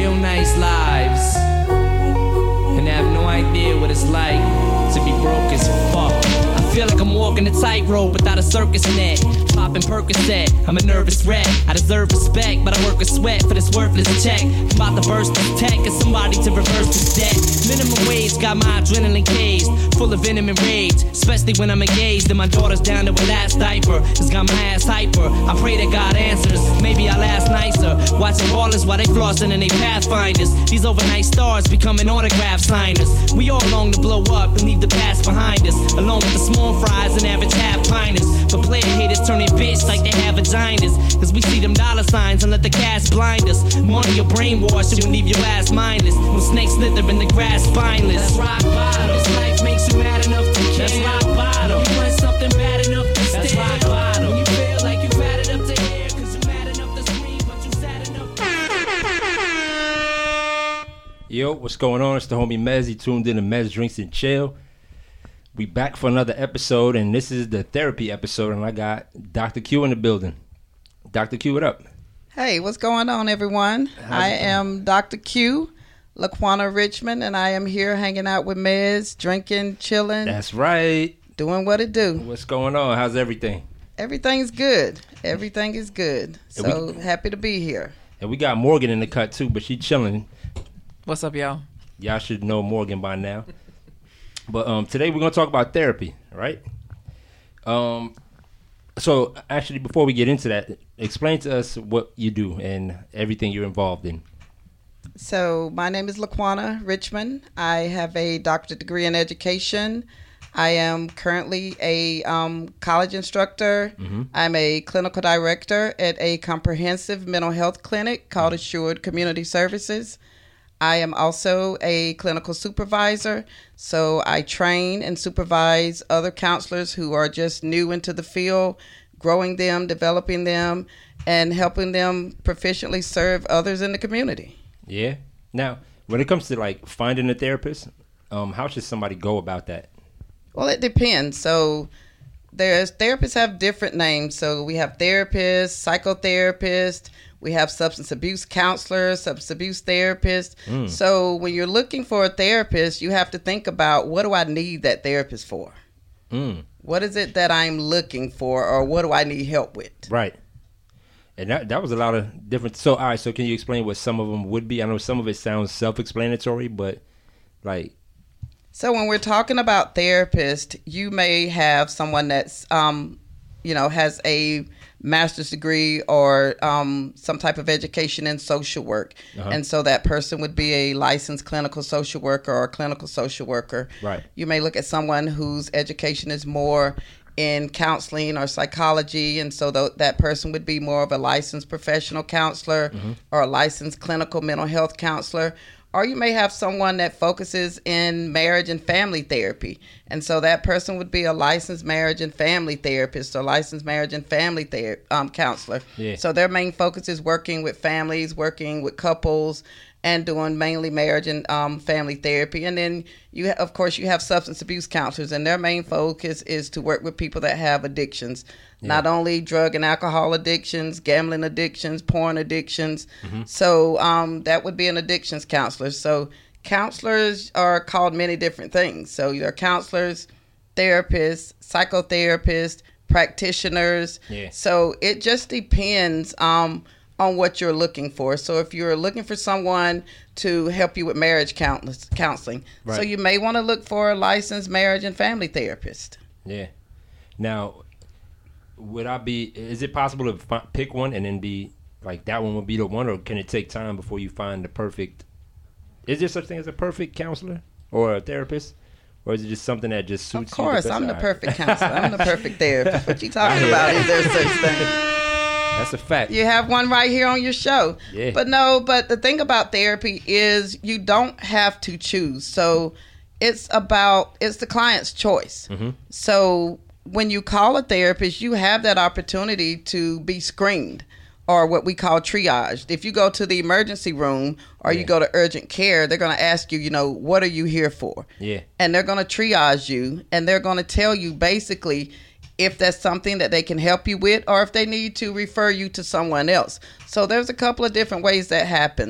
real nice lives and have no idea what it's like to be broke as fuck. I feel like I'm walking a tightrope without a circus net. Popping Percocet, I'm a nervous wreck. I deserve respect, but I work a sweat for this worthless check. I'm about to burst this tech and somebody to reverse this debt. Minimum wage got my adrenaline caged, full of venom and rage, especially when I'm engaged and my daughter's down to her last diaper. It's got my ass hyper. I pray that God answers. Maybe I'll ask nicer. Watching ballers while they flossing and they pathfinders. These overnight stars becoming autograph signers. We all long to blow up and leave the past behind us, along with the small fries and average half piners. But player haters turn their bitch like they have vaginas, cause we see them dollar signs and let the cash blind us. Money or brainwash you and leave your ass mindless. When snakes slither in the grass spineless. That's rock bottom. This life makes you mad enough to care. That's rock bottom. You want something bad enough to stay. That's rock bottom. When you feel like you've had it up to here, cause you're mad enough to scream, but you sad enough to... Yo, what's going on? It's the homie Mez. He tuned in to Mez Drinks and Chill. We back for another episode, and this is the therapy episode, and I got Dr. Q in the building. Dr. Q, what up? Hey, what's going on, everyone? I am Dr. Q, Laquana Richmond, and I am here hanging out with Mez, drinking, chilling. That's right. Doing what it do. What's going on? How's everything? Everything's good. Everything is good. So happy to be here. And we got Morgan in the cut, too, but she chilling. What's up, y'all? Y'all should know Morgan by now. But today we're going to talk about therapy, right? So actually, before we get into that, explain to us what you do and everything you're involved in. So my name is Laquana Richmond. I have a doctorate degree in education. I am currently a college instructor. Mm-hmm. I'm a clinical director at a comprehensive mental health clinic called Assured Community Services. I am also a clinical supervisor, so I train and supervise other counselors who are just new into the field, growing them, developing them, and helping them proficiently serve others in the community. Yeah. Now, when it comes to like finding a therapist, how should somebody go about that? Well, it depends. So therapists have different names. So we have therapists, psychotherapists. We have substance abuse counselors, substance abuse therapists. So when you're looking for a therapist, you have to think about, what do I need that therapist for? What is it that I'm looking for, or what do I need help with? Right. And that was a lot of different. So, all right, so can you explain what some of them would be? I know some of it sounds self-explanatory, but like... So when we're talking about therapist, you may have someone that's, has a master's degree or some type of education in social work. Uh-huh. And so that person would be a licensed clinical social worker or a clinical social worker. Right. You may look at someone whose education is more in counseling or psychology, and so that person would be more of a licensed professional counselor or a licensed clinical mental health counselor. Or you may have someone that focuses in marriage and family therapy. And so that person would be a licensed marriage and family therapist or licensed marriage and family counselor. Yeah. So their main focus is working with families, working with couples, and doing mainly marriage and family therapy. And then, you have substance abuse counselors, and their main focus is to work with people that have addictions. Yeah. Not only drug and alcohol addictions, gambling addictions, porn addictions. So that would be an addictions counselor. So counselors are called many different things. So you're counselors, therapists, psychotherapists, practitioners. Yeah. So it just depends on what you're looking for. So if you're looking for someone to help you with marriage counseling, right. So you may want to look for a licensed marriage and family therapist. Yeah. Now, is it possible to pick one and then be like that one would be the one, or can it take time before you find the perfect? Is there such thing as a perfect counselor or a therapist? Or is it just something that just suits you? Of course, I'm the perfect counselor. I'm the perfect therapist. What you talking about? Is there such thing? That's a fact. You have one right here on your show. Yeah. But the thing about therapy is you don't have to choose. So it's the client's choice. So when you call a therapist, you have that opportunity to be screened, or what we call triaged. If you go to the emergency room or you go to urgent care, they're going to ask you, what are you here for? Yeah. And they're going to triage you, and they're going to tell you basically if that's something that they can help you with, or if they need to refer you to someone else. So there's a couple of different ways that happens.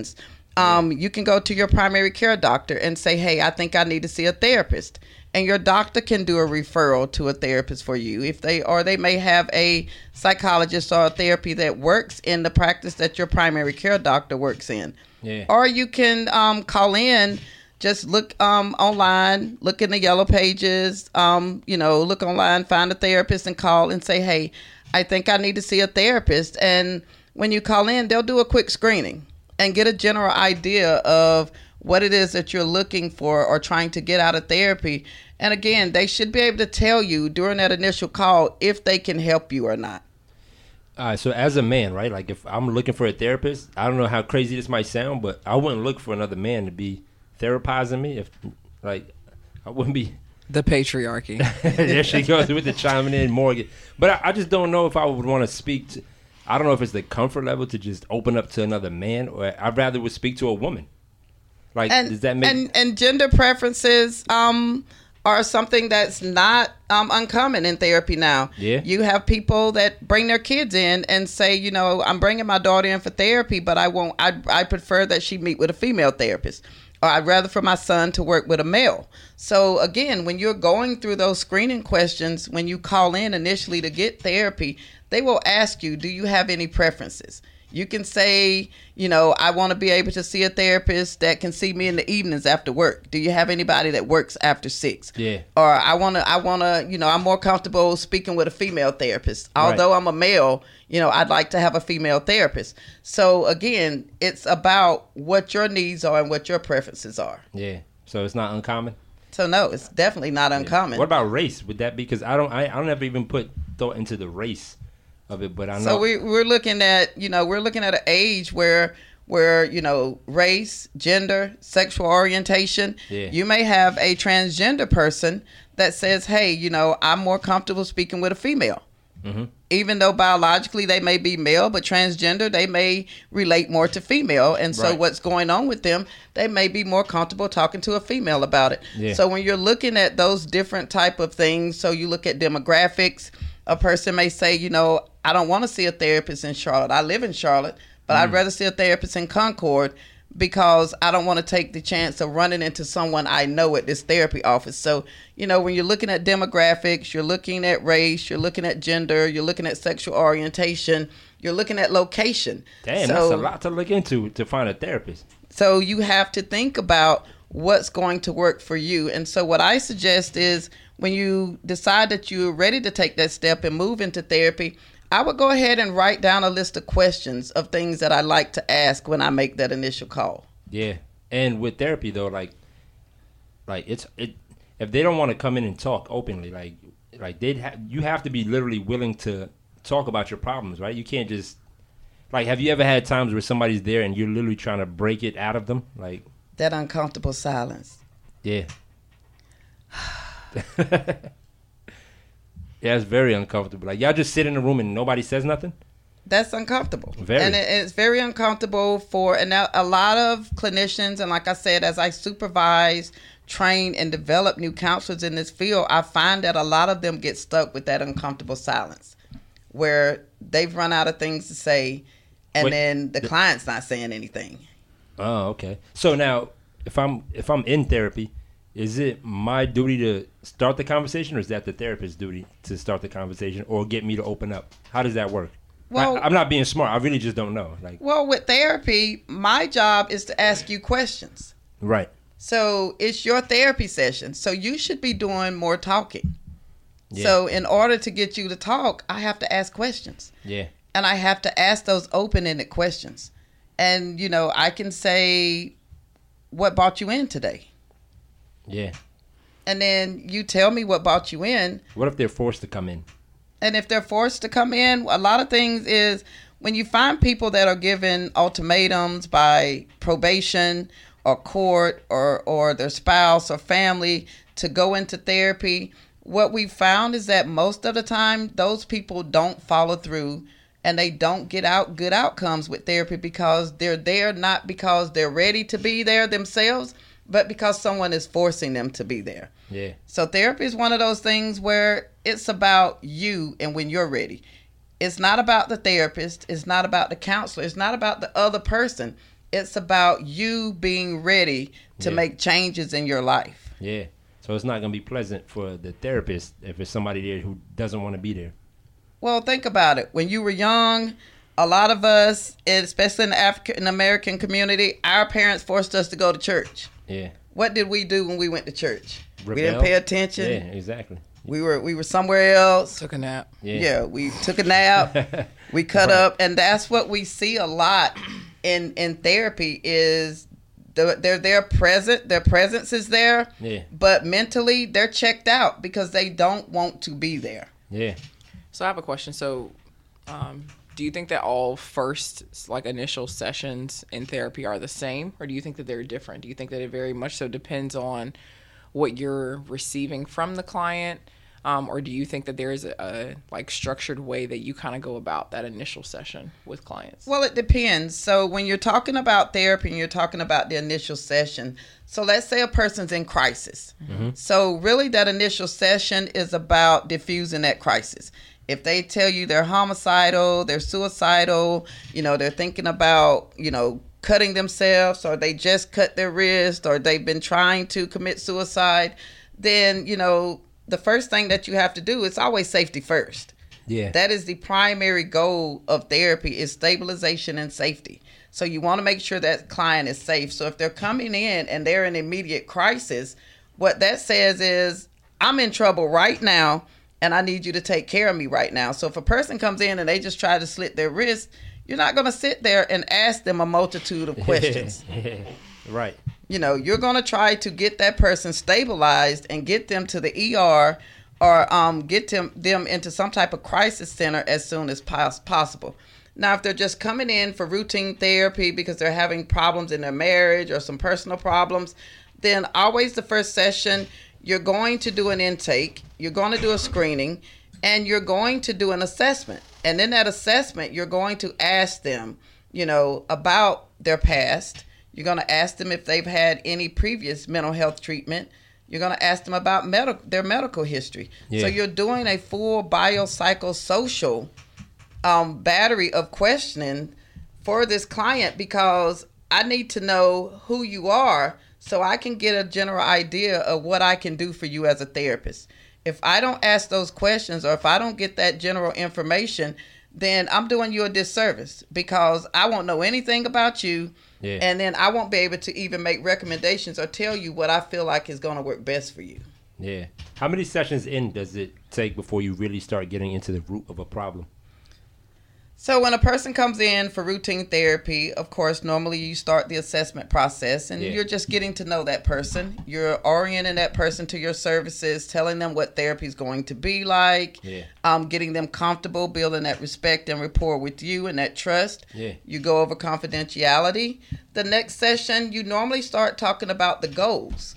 You can go to your primary care doctor and say, hey, I think I need to see a therapist. And your doctor can do a referral to a therapist for you. They may have a psychologist or a therapy that works in the practice that your primary care doctor works in. Yeah. Or you can call in, just look online, look in the yellow pages, look online, find a therapist and call and say, hey, I think I need to see a therapist. And when you call in, they'll do a quick screening and get a general idea of what it is that you're looking for or trying to get out of therapy. And again, they should be able to tell you during that initial call if they can help you or not. All right, so as a man, right, like if I'm looking for a therapist, I don't know how crazy this might sound, but I wouldn't look for another man to be therapizing me. I wouldn't be. The patriarchy. There she goes with the chiming in Morgan. But I just don't know if I would want to speak to, I don't know if it's the comfort level to just open up to another man, or I'd rather would speak to a woman. Like, does that make... And gender preferences are something that's not uncommon in therapy now. Yeah. You have people that bring their kids in and say, I'm bringing my daughter in for therapy, but I prefer that she meet with a female therapist. Or I'd rather for my son to work with a male. So again, when you're going through those screening questions, when you call in initially to get therapy, they will ask you, do you have any preferences? You can say, I want to be able to see a therapist that can see me in the evenings after work. Do you have anybody that works after 6? Yeah. Or I want to, I'm more comfortable speaking with a female therapist. Although I'm a male, I'd like to have a female therapist. So again, it's about what your needs are and what your preferences are. Yeah. So it's not uncommon? So no, it's definitely not uncommon. What about race? Would that be, because I don't ever even put thought into the race of it, but I know. So we're looking at, an age where race, gender, sexual orientation. Yeah. You may have a transgender person that says, hey, I'm more comfortable speaking with a female. Mm-hmm. Even though biologically they may be male, but transgender, they may relate more to female. And so what's going on with them, they may be more comfortable talking to a female about it. Yeah. So when you're looking at those different type of things, so you look at demographics, a person may say, I don't want to see a therapist in Charlotte. I live in Charlotte, but I'd rather see a therapist in Concord because I don't want to take the chance of running into someone I know at this therapy office. So, when you're looking at demographics, you're looking at race, you're looking at gender, you're looking at sexual orientation, you're looking at location. Damn, so, that's a lot to look into to find a therapist. So you have to think about what's going to work for you. And so what I suggest is when you decide that you're ready to take that step and move into therapy, I would go ahead and write down a list of questions of things that I like to ask when I make that initial call. Yeah. And with therapy though, like if they don't want to come in and talk openly, you have to be literally willing to talk about your problems, right? You can't just have you ever had times where somebody's there and you're literally trying to break it out of them? That uncomfortable silence. Yeah. Yeah, it's very uncomfortable. Y'all just sit in a room and nobody says nothing? That's uncomfortable. Very. And it's very uncomfortable and a lot of clinicians, and like I said, as I supervise, train, and develop new counselors in this field, I find that a lot of them get stuck with that uncomfortable silence where they've run out of things to say and then the client's not saying anything. Oh, okay. So now, if I'm in therapy, is it my duty to start the conversation, or is that the therapist's duty to start the conversation or get me to open up? How does that work? Well, I'm not being smart. I really just don't know. Well, with therapy, my job is to ask you questions. Right. So it's your therapy session. So you should be doing more talking. Yeah. So in order to get you to talk, I have to ask questions. Yeah. And I have to ask those open-ended questions. And, I can say, what brought you in today? Yeah. And then you tell me what brought you in. What if they're forced to come in? And if they're forced to come in, a lot of things is when you find people that are given ultimatums by probation or court or their spouse or family to go into therapy, what we found is that most of the time those people don't follow through and they don't get out good outcomes with therapy because they're there not because they're ready to be there themselves, but because someone is forcing them to be there. Yeah. So therapy is one of those things where it's about you and when you're ready. It's not about the therapist. It's not about the counselor. It's not about the other person. It's about you being ready to make changes in your life. Yeah. So it's not going to be pleasant for the therapist if it's somebody there who doesn't want to be there. Well, think about it. When you were young, a lot of us, especially in the African American community, our parents forced us to go to church. Yeah. What did we do when we went to church? Rebel. We didn't pay attention. Yeah, exactly. We were somewhere else. Took a nap. Yeah, we took a nap. We cut up, and that's what we see a lot in therapy is they're present. Their presence is there. Yeah. But mentally, they're checked out because they don't want to be there. Yeah. So I have a question. So, do you think that all first, like, initial sessions in therapy are the same, or do you think that they're different? Do you think that it very much so depends on what you're receiving from the client, or do you think that there is a like structured way that you kind of go about that initial session with clients? Well, it depends. So when you're talking about therapy and you're talking about the initial session, so let's say a person's in crisis. Mm-hmm. So really that initial session is about diffusing that crisis. If they tell you they're homicidal, they're suicidal, they're thinking about, cutting themselves, or they just cut their wrist, or they've been trying to commit suicide, then, the first thing that you have to do is always safety first. Yeah. That is the primary goal of therapy is stabilization and safety. So you want to make sure that client is safe. So if they're coming in and they're in immediate crisis, what that says is, I'm in trouble right now, and I need you to take care of me right now. So if a person comes in and they just try to slit their wrist, you're not going to sit there and ask them a multitude of questions. Right. You're going to try to get that person stabilized and get them to the ER or get them into some type of crisis center as soon as possible. Now, if they're just coming in for routine therapy because they're having problems in their marriage or some personal problems, then always the first session, you're going to do an intake, you're going to do a screening, and you're going to do an assessment. And in that assessment, you're going to ask them, about their past. You're going to ask them if they've had any previous mental health treatment. You're going to ask them about their medical history. Yeah. So you're doing a full biopsychosocial battery of questioning for this client because I need to know who you are so I can get a general idea of what I can do for you as a therapist. If I don't ask those questions or if I don't get that general information, then I'm doing you a disservice because I won't know anything about you. Yeah. And then I won't be able to even make recommendations or tell you what I feel like is going to work best for you. Yeah. How many sessions in does it take before you really start getting into the root of a problem? So when a person comes in for routine therapy, of course, normally you start the assessment process and you're just getting to know that person. You're orienting that person to your services, telling them what therapy is going to be like, getting them comfortable, building that respect and rapport with you and that trust. Yeah. You go over confidentiality. The next session, you normally start talking about the goals.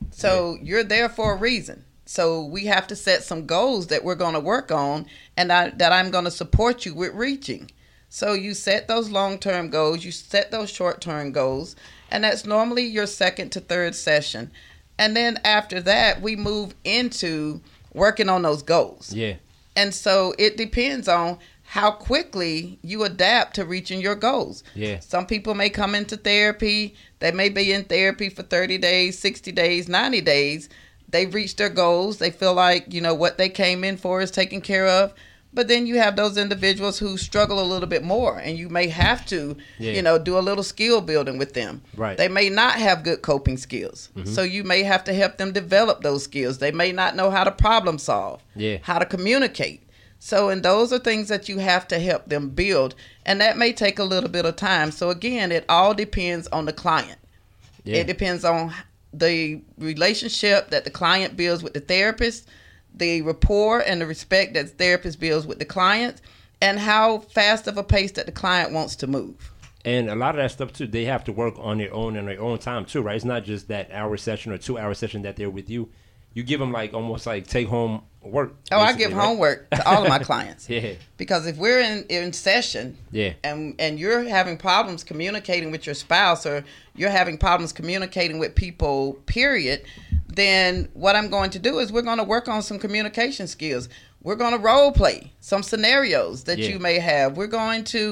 So you're there for a reason. So we have to set some goals that we're going to work on and that I'm going to support you with reaching. So you set those long-term goals, you set those short-term goals, and that's normally your second to third session. And then after that, we move into working on those goals. Yeah. And so it depends on how quickly you adapt to reaching your goals. Yeah. Some people may come into therapy, they may be in therapy for 30 days, 60 days, 90 days. They've reached their goals. They feel like, what they came in for is taken care of. But then you have those individuals who struggle a little bit more, and you may have to, do a little skill building with them. Right. They may not have good coping skills. Mm-hmm. So you may have to help them develop those skills. They may not know how to problem solve, how to communicate. So, and those are things that you have to help them build. And that may take a little bit of time. So again, it all depends on the client. Yeah. It depends on the relationship that the client builds with the therapist, the rapport and the respect that the therapist builds with the client, and how fast of a pace that the client wants to move. And a lot of that stuff, too, they have to work on their own in their own time, too, right? It's not just that hour session or 2 hour session that they're with you. You give them almost like take home work. Oh, I give homework to all of my clients. Yeah. Because if we're in session and you're having problems communicating with your spouse or you're having problems communicating with people, period, then what I'm going to do is we're going to work on some communication skills. We're going to role play some scenarios that you may have. We're going to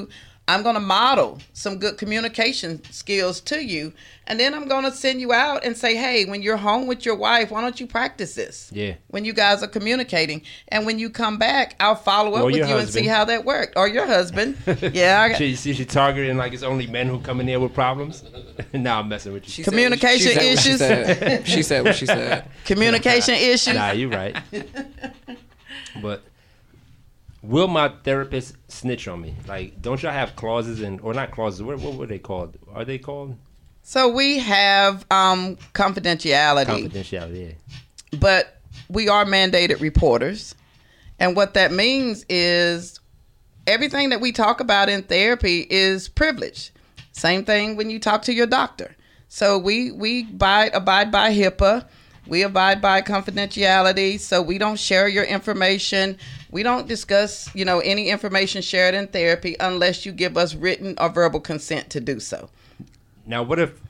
I'm going to model some good communication skills to you. And then I'm going to send you out and say, hey, when you're home with your wife, why don't you practice this? Yeah. When you guys are communicating. And when you come back, I'll follow up with you and see how that worked. Or your husband. Yeah. She targeting like it's only men who come in there with problems? Nah, I'm messing with you. Communication issues. She said what she said. Communication issues. Nah, you're right. But will my therapist snitch on me? Like, don't y'all have clauses or not clauses? What were they called? Are they called? So we have confidentiality. Confidentiality, yeah. But we are mandated reporters. And what that means is everything that we talk about in therapy is privilege. Same thing when you talk to your doctor. So we abide by HIPAA. We abide by confidentiality. So we don't share your information. We don't discuss, any information shared in therapy unless you give us written or verbal consent to do so. Now, what if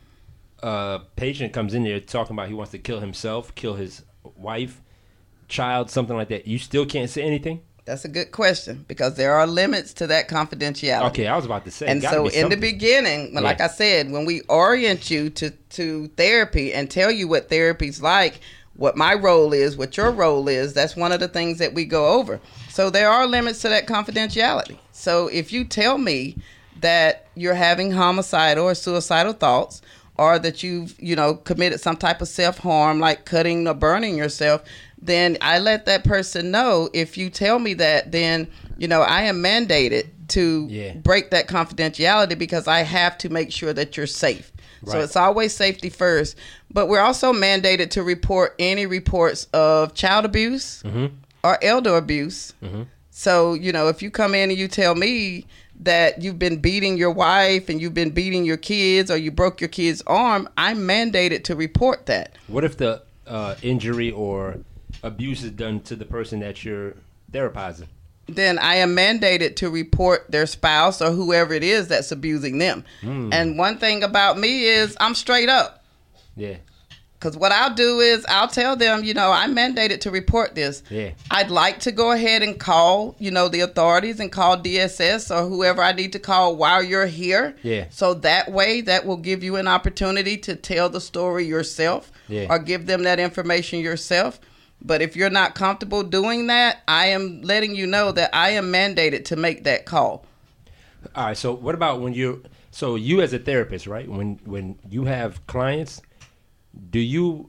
a patient comes in there talking about he wants to kill himself, kill his wife, child, something like that? You still can't say anything? That's a good question because there are limits to that confidentiality. Okay, I was about to say. And so in the beginning, like I said, when we orient you to therapy and tell you what therapy's like, what my role is, what your role is, that's one of the things that we go over. So there are limits to that confidentiality. So if you tell me that you're having homicidal or suicidal thoughts, or that you've, committed some type of self-harm, like cutting or burning yourself, then I let that person know. If you tell me that, then, I am mandated to break that confidentiality because I have to make sure that you're safe. Right. So it's always safety first. But we're also mandated to report any reports of child abuse or elder abuse. Mm-hmm. So, if you come in and you tell me that you've been beating your wife and you've been beating your kids or you broke your kid's arm, I'm mandated to report that. What if the injury or abuse is done to the person that you're therapizing? Then I am mandated to report their spouse or whoever it is that's abusing them. And one thing about me is I'm straight up. Yeah. Because what I'll do is I'll tell them, I'm mandated to report this. Yeah. I'd like to go ahead and call, the authorities and call DSS or whoever I need to call while you're here. Yeah. So that way, that will give you an opportunity to tell the story yourself or give them that information yourself. But if you're not comfortable doing that, I am letting you know that I am mandated to make that call. All right. So what about when you as a therapist, right? When you have clients, do you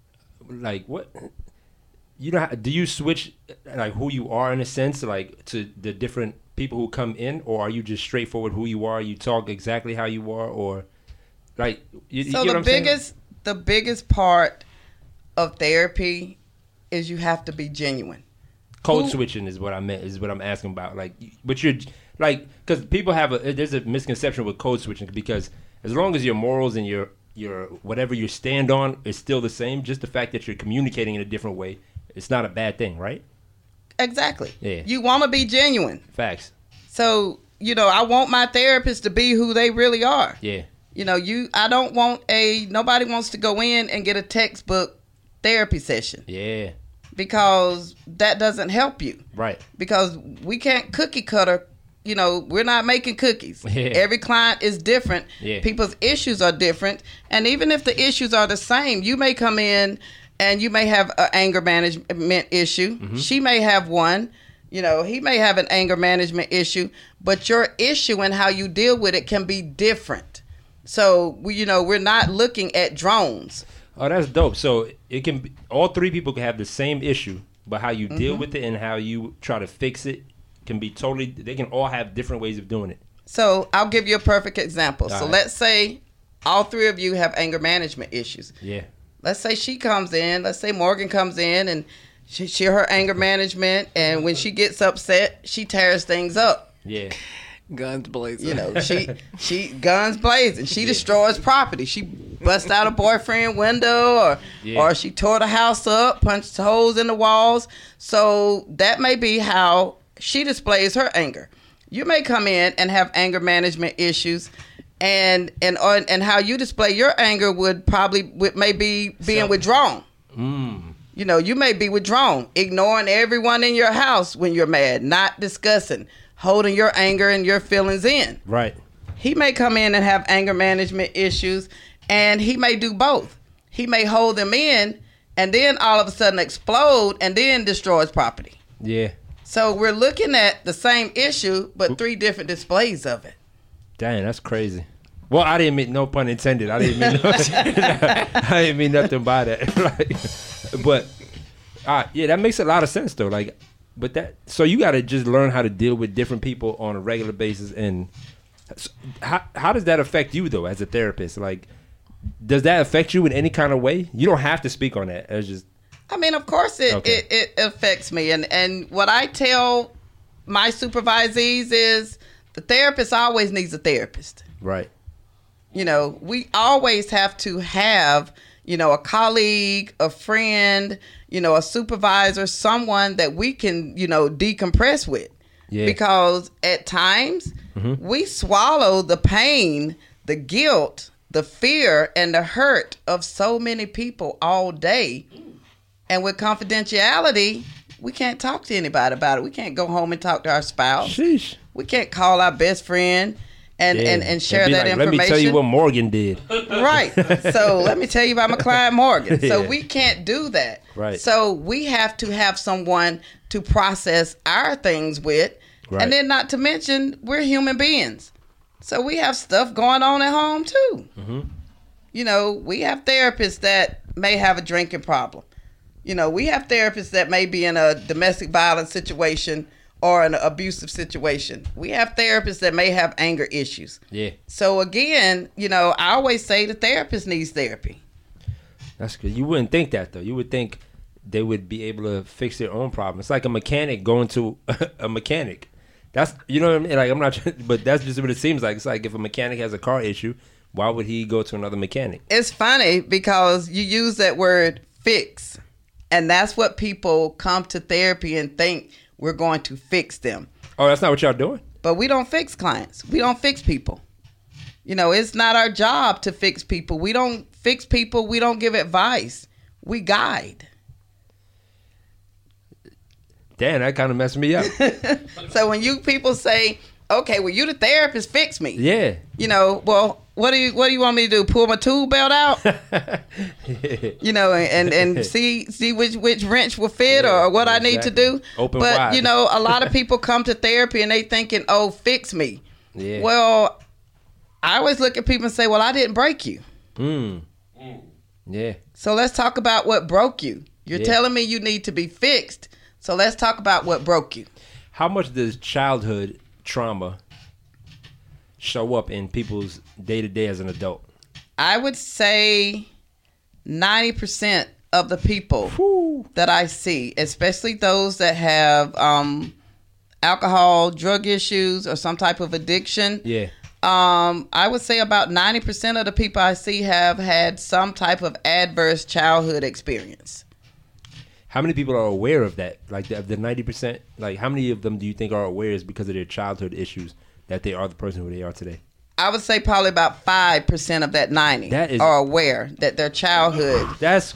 do you switch like who you are in a sense, like to the different people who come in, or are you just straightforward who you are? You talk exactly how you are, or like you so get what I'm saying? The biggest part of therapy is you have to be genuine. Code switching is what I meant. Is what I'm asking about. Like, but you're like, because people there's a misconception with code switching, because as long as your morals and your whatever you stand on is still the same, just the fact that you're communicating in a different way, it's not a bad thing, right? Exactly. Yeah. You want to be genuine. Facts. So, I want my therapist to be who they really are. Yeah. I don't want nobody wants to go in and get a textbook therapy session. Yeah. Because that doesn't help you. Right. Because we can't cookie cutter. We're not making cookies. Yeah. Every client is different. Yeah. People's issues are different. And even if the issues are the same, you may come in and you may have an anger management issue. Mm-hmm. She may have one. He may have an anger management issue. But your issue and how you deal with it can be different. So, we're not looking at drones. Oh, that's dope. So it can be, all three people can have the same issue, but how you deal with it and how you try to fix it can be they can all have different ways of doing it. So I'll give you a perfect example. All so right. let's say all three of you have anger management issues. Yeah. Let's say she comes in, let's say Morgan comes in and she her anger management, and when she gets upset, she tears things up. Yeah. Guns blazing. She guns blazing. She destroys property. She busts out a boyfriend window, or she tore the house up, punched holes in the walls. So that may be how she displays her anger. You may come in and have anger management issues, and how you display your anger may be being withdrawn. You may be withdrawn, ignoring everyone in your house when you're mad, not discussing, holding your anger and your feelings in. Right. He may come in and have anger management issues, and he may do both. He may hold them in and then all of a sudden explode and then destroys property. Yeah. So we're looking at the same issue, but 3 different displays of it. Dang, that's crazy. Well, I didn't mean, no pun intended. I didn't mean, I didn't mean nothing by that. Like, but yeah, that makes a lot of sense though. Like, but that, so you got to just learn how to deal with different people on a regular basis. And how does that affect you though, as a therapist? Like, does that affect you in any kind of way? You don't have to speak on that. It's just, I mean, of course it affects me. And what I tell my supervisees is the therapist always needs a therapist. right. You know, we always have to have, you know, a colleague, a friend, you know, a supervisor, someone that we can, you know, decompress with. Yeah. Because at times we swallow the pain, the guilt, the fear, and the hurt of so many people all day. And with confidentiality, we can't talk to anybody about it. We can't go home and talk to our spouse. Sheesh. We can't call our best friend and share be that like, information. Let me tell you what Morgan did. Right. So let me tell you about my client Morgan. So Yeah. we can't do that. Right. So we have to have someone to process our things with. Right. And then not to mention, we're human beings. So we have stuff going on at home too. Mm-hmm. You know, we have therapists that may have a drinking problem. You know, we have therapists that may be in a domestic violence situation or an abusive situation. We have therapists that may have anger issues. Yeah. So again, you know, I always say the therapist needs therapy. That's good. You wouldn't think that though. You would think they would be able to fix their own problem. It's like a mechanic going to a mechanic. That's, you know what I mean? Like, I'm not, but that's just what it seems like. It's like if a mechanic has a car issue, why would he go to another mechanic? It's funny because you use that word fix, and that's what people come to therapy and think we're going to fix them. Oh, that's not what y'all doing? But we don't fix clients. We don't fix people. You know, it's not our job to fix people. We don't fix people. We don't give advice. We guide. Damn, that kind of messed me up. So when you people say, okay, well, you the therapist, fix me. Yeah. You know, well, what do you want me to do? Pull my tool belt out? You know, and see which wrench will fit or what I need to do. Open but wide. you know, a lot of people come to therapy and they thinking, oh, fix me. Yeah. Well, I always look at people and say, well, I didn't break you. Yeah. So let's talk about what broke you. You're Yeah. telling me you need to be fixed. So let's talk about what broke you. How much does childhood trauma show up in people's day-to-day as an adult? I would say 90% of the people that I see, especially those that have alcohol, drug issues, or some type of addiction. Yeah. I would say about 90% of the people I see have had some type of adverse childhood experience. How many people are aware of that? Like the 90%, like how many of them do you think are aware is because of their childhood issues that they are the person who they are today? I would say probably about 5% of that 90 are aware that their childhood. That's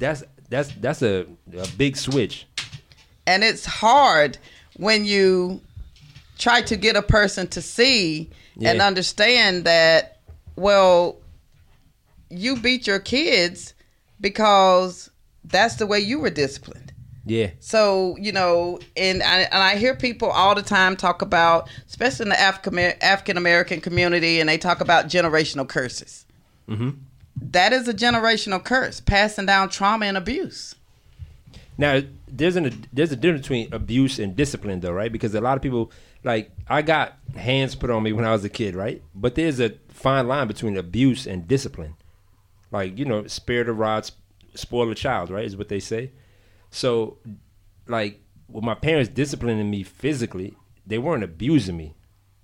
a big switch. And it's hard when you try to get a person to see and understand that, well, you beat your kids because that's the way you were disciplined. Yeah. So, you know, and I hear people all the time talk about, especially in the African-American community, and they talk about generational curses. Mm-hmm. That is a generational curse, passing down trauma and abuse. Now, there's a difference between abuse and discipline, though, right? Because a lot of people, like, I got hands put on me when I was a kid, right? But there's a fine line between abuse and discipline. Like, you know, spare the rod, spoil a child, right, is what they say. So, like, with my parents disciplining me physically, they weren't abusing me.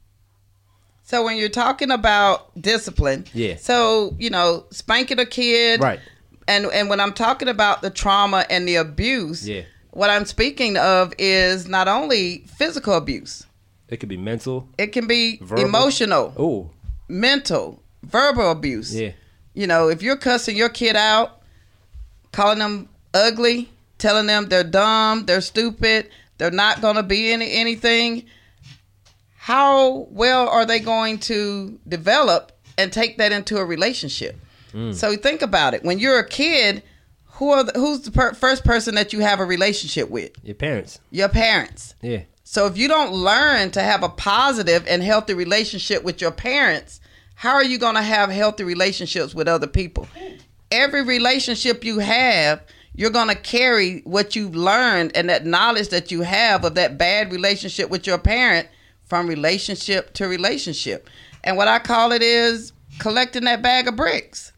So when you're talking about discipline, so, you know, spanking a kid, right? And when I'm talking about the trauma and the abuse, what I'm speaking of is not only physical abuse. It could be mental. It can be verbal. Emotional, mental, verbal abuse. Yeah. You know, if you're cussing your kid out, calling them ugly, telling them they're dumb, they're stupid, they're not going to be anything, how well are they going to develop and take that into a relationship? So think about it. When you're a kid, who's the first person that you have a relationship with? Your parents. Your parents. Yeah. So if you don't learn to have a positive and healthy relationship with your parents, how are you going to have healthy relationships with other people? Every relationship you have, you're going to carry what you've learned and that knowledge that you have of that bad relationship with your parent from relationship to relationship. And what I call it is collecting that bag of bricks.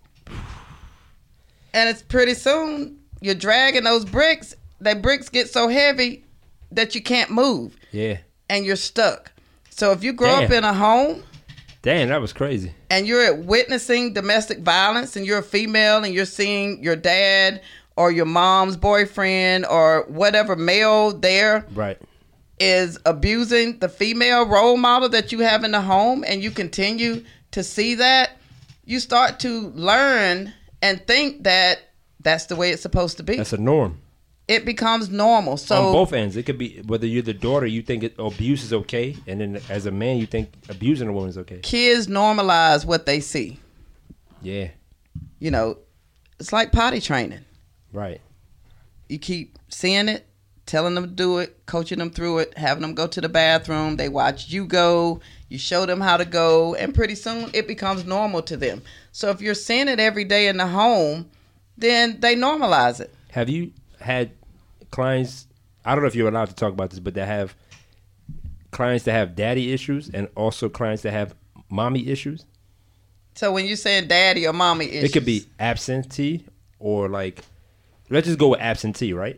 And it's pretty soon you're dragging those bricks. That bricks get so heavy that you can't move. Yeah. And you're stuck. So if you grow up in a home. Damn, that was crazy. And you're witnessing domestic violence and you're a female and you're seeing your dad or your mom's boyfriend or whatever male there is abusing the female role model that you have in the home, and you continue to see that, you start to learn and think that that's the way it's supposed to be. That's a norm. It becomes normal. So on both ends, it could be whether you're the daughter, you think abuse is okay, and then as a man, you think abusing a woman is okay. Kids normalize what they see. Yeah. You know, it's like potty training. Right. You keep seeing it, telling them to do it, coaching them through it, having them go to the bathroom. They watch you go. You show them how to go, and pretty soon it becomes normal to them. So if you're seeing it every day in the home, then they normalize it. Have you had clients, I don't know if you're allowed to talk about this, but that have clients that have daddy issues and also clients that have mommy issues? So when you're saying daddy or mommy issues, it could be absentee or like, let's just go with absentee, right?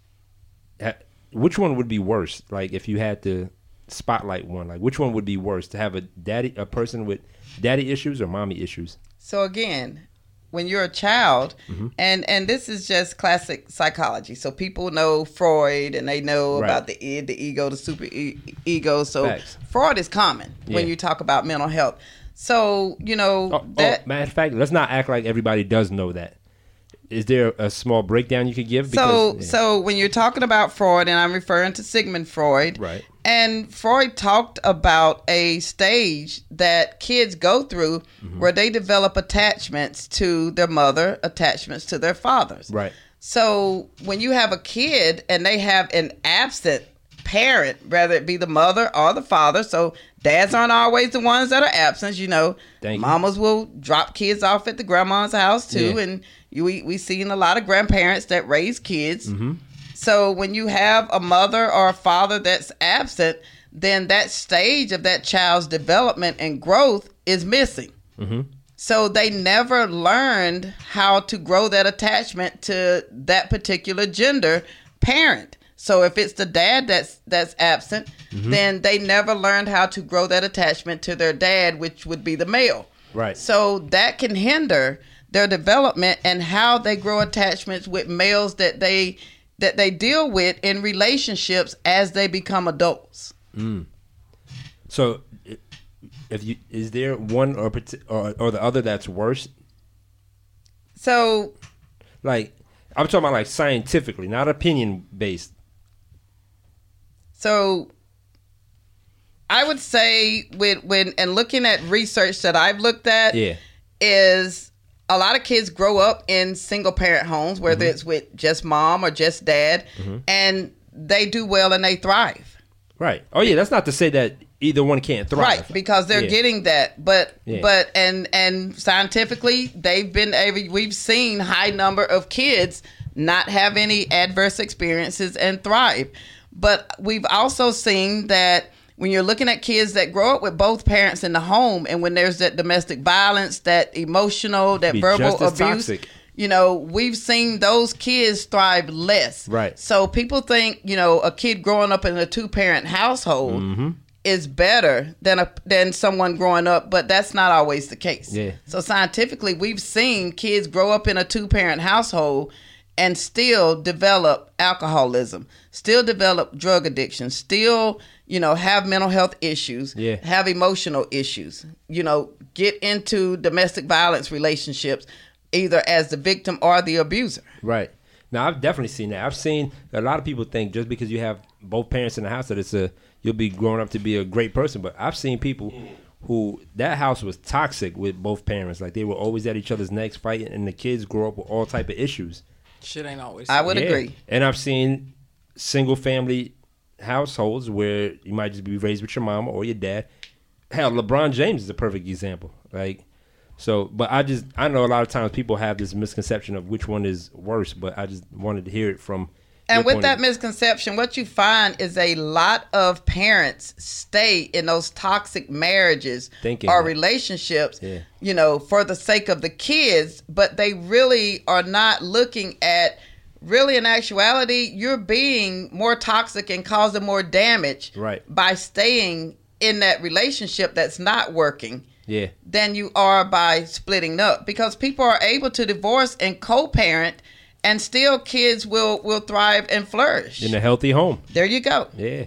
Which one would be worse? Like if you had to spotlight one, like which one would be worse, to have a person with daddy issues or mommy issues? So again, when you're a child, and this is just classic psychology. So people know Freud and they know about the id, the ego, the super ego. So Facts. Freud is common when you talk about mental health. So, you know, matter of fact, let's not act like everybody does know that. Is there a small breakdown you could give? So when you're talking about Freud, and I'm referring to Sigmund Freud, right? And Freud talked about a stage that kids go through where they develop attachments to their mother, attachments to their fathers. Right. So when you have a kid and they have an absent parent, whether it be the mother or the father, so dads aren't always the ones that are absent, you know. Mamas will drop kids off at the grandma's house too, and we seen a lot of grandparents that raise kids. So when you have a mother or a father that's absent, then that stage of that child's development and growth is missing. So they never learned how to grow that attachment to that particular gender parent. So if it's the dad that's absent, then they never learned how to grow that attachment to their dad, which would be the male. Right. So that can hinder their development and how they grow attachments with males that they deal with in relationships as they become adults. So, is there one or the other that's worse? So, like, I'm talking about like scientifically, not opinion based. So, I would say when looking at research that I've looked at, is a lot of kids grow up in single parent homes, whether it's with just mom or just dad, and they do well and they thrive. Right. Oh yeah, that's not to say that either one can't thrive. Right, because they're getting that. But scientifically, we've seen high number of kids not have any adverse experiences and thrive. But we've also seen that when you're looking at kids that grow up with both parents in the home, and when there's that domestic violence, that emotional, that verbal abuse, toxic. You know, we've seen those kids thrive less. Right. So people think, you know, a kid growing up in a 2-parent household is better than someone growing up, but that's not always the case. Yeah. So scientifically, we've seen kids grow up in a 2-parent household and still develop alcoholism, still develop drug addiction, still, you know, have mental health issues, have emotional issues, you know, get into domestic violence relationships, either as the victim or the abuser. Right. Now, I've definitely seen that. I've seen a lot of people think just because you have both parents in the house that you'll be growing up to be a great person. But I've seen people who that house was toxic with both parents. Like they were always at each other's necks fighting, and the kids grow up with all type of issues. Shit ain't always. I would agree. And I've seen single family households where you might just be raised with your mama or your dad. Hell, LeBron James is a perfect example. Like, so, but I know a lot of times people have this misconception of which one is worse, but I just wanted to hear it from. And with that misconception, what you find is a lot of parents stay in those toxic marriages or relationships, you know, for the sake of the kids, but they really are not looking at, really in actuality, you're being more toxic and causing more damage by staying in that relationship that's not working than you are by splitting up. Because people are able to divorce and co-parent, and still kids will thrive and flourish. In a healthy home. There you go. Yeah.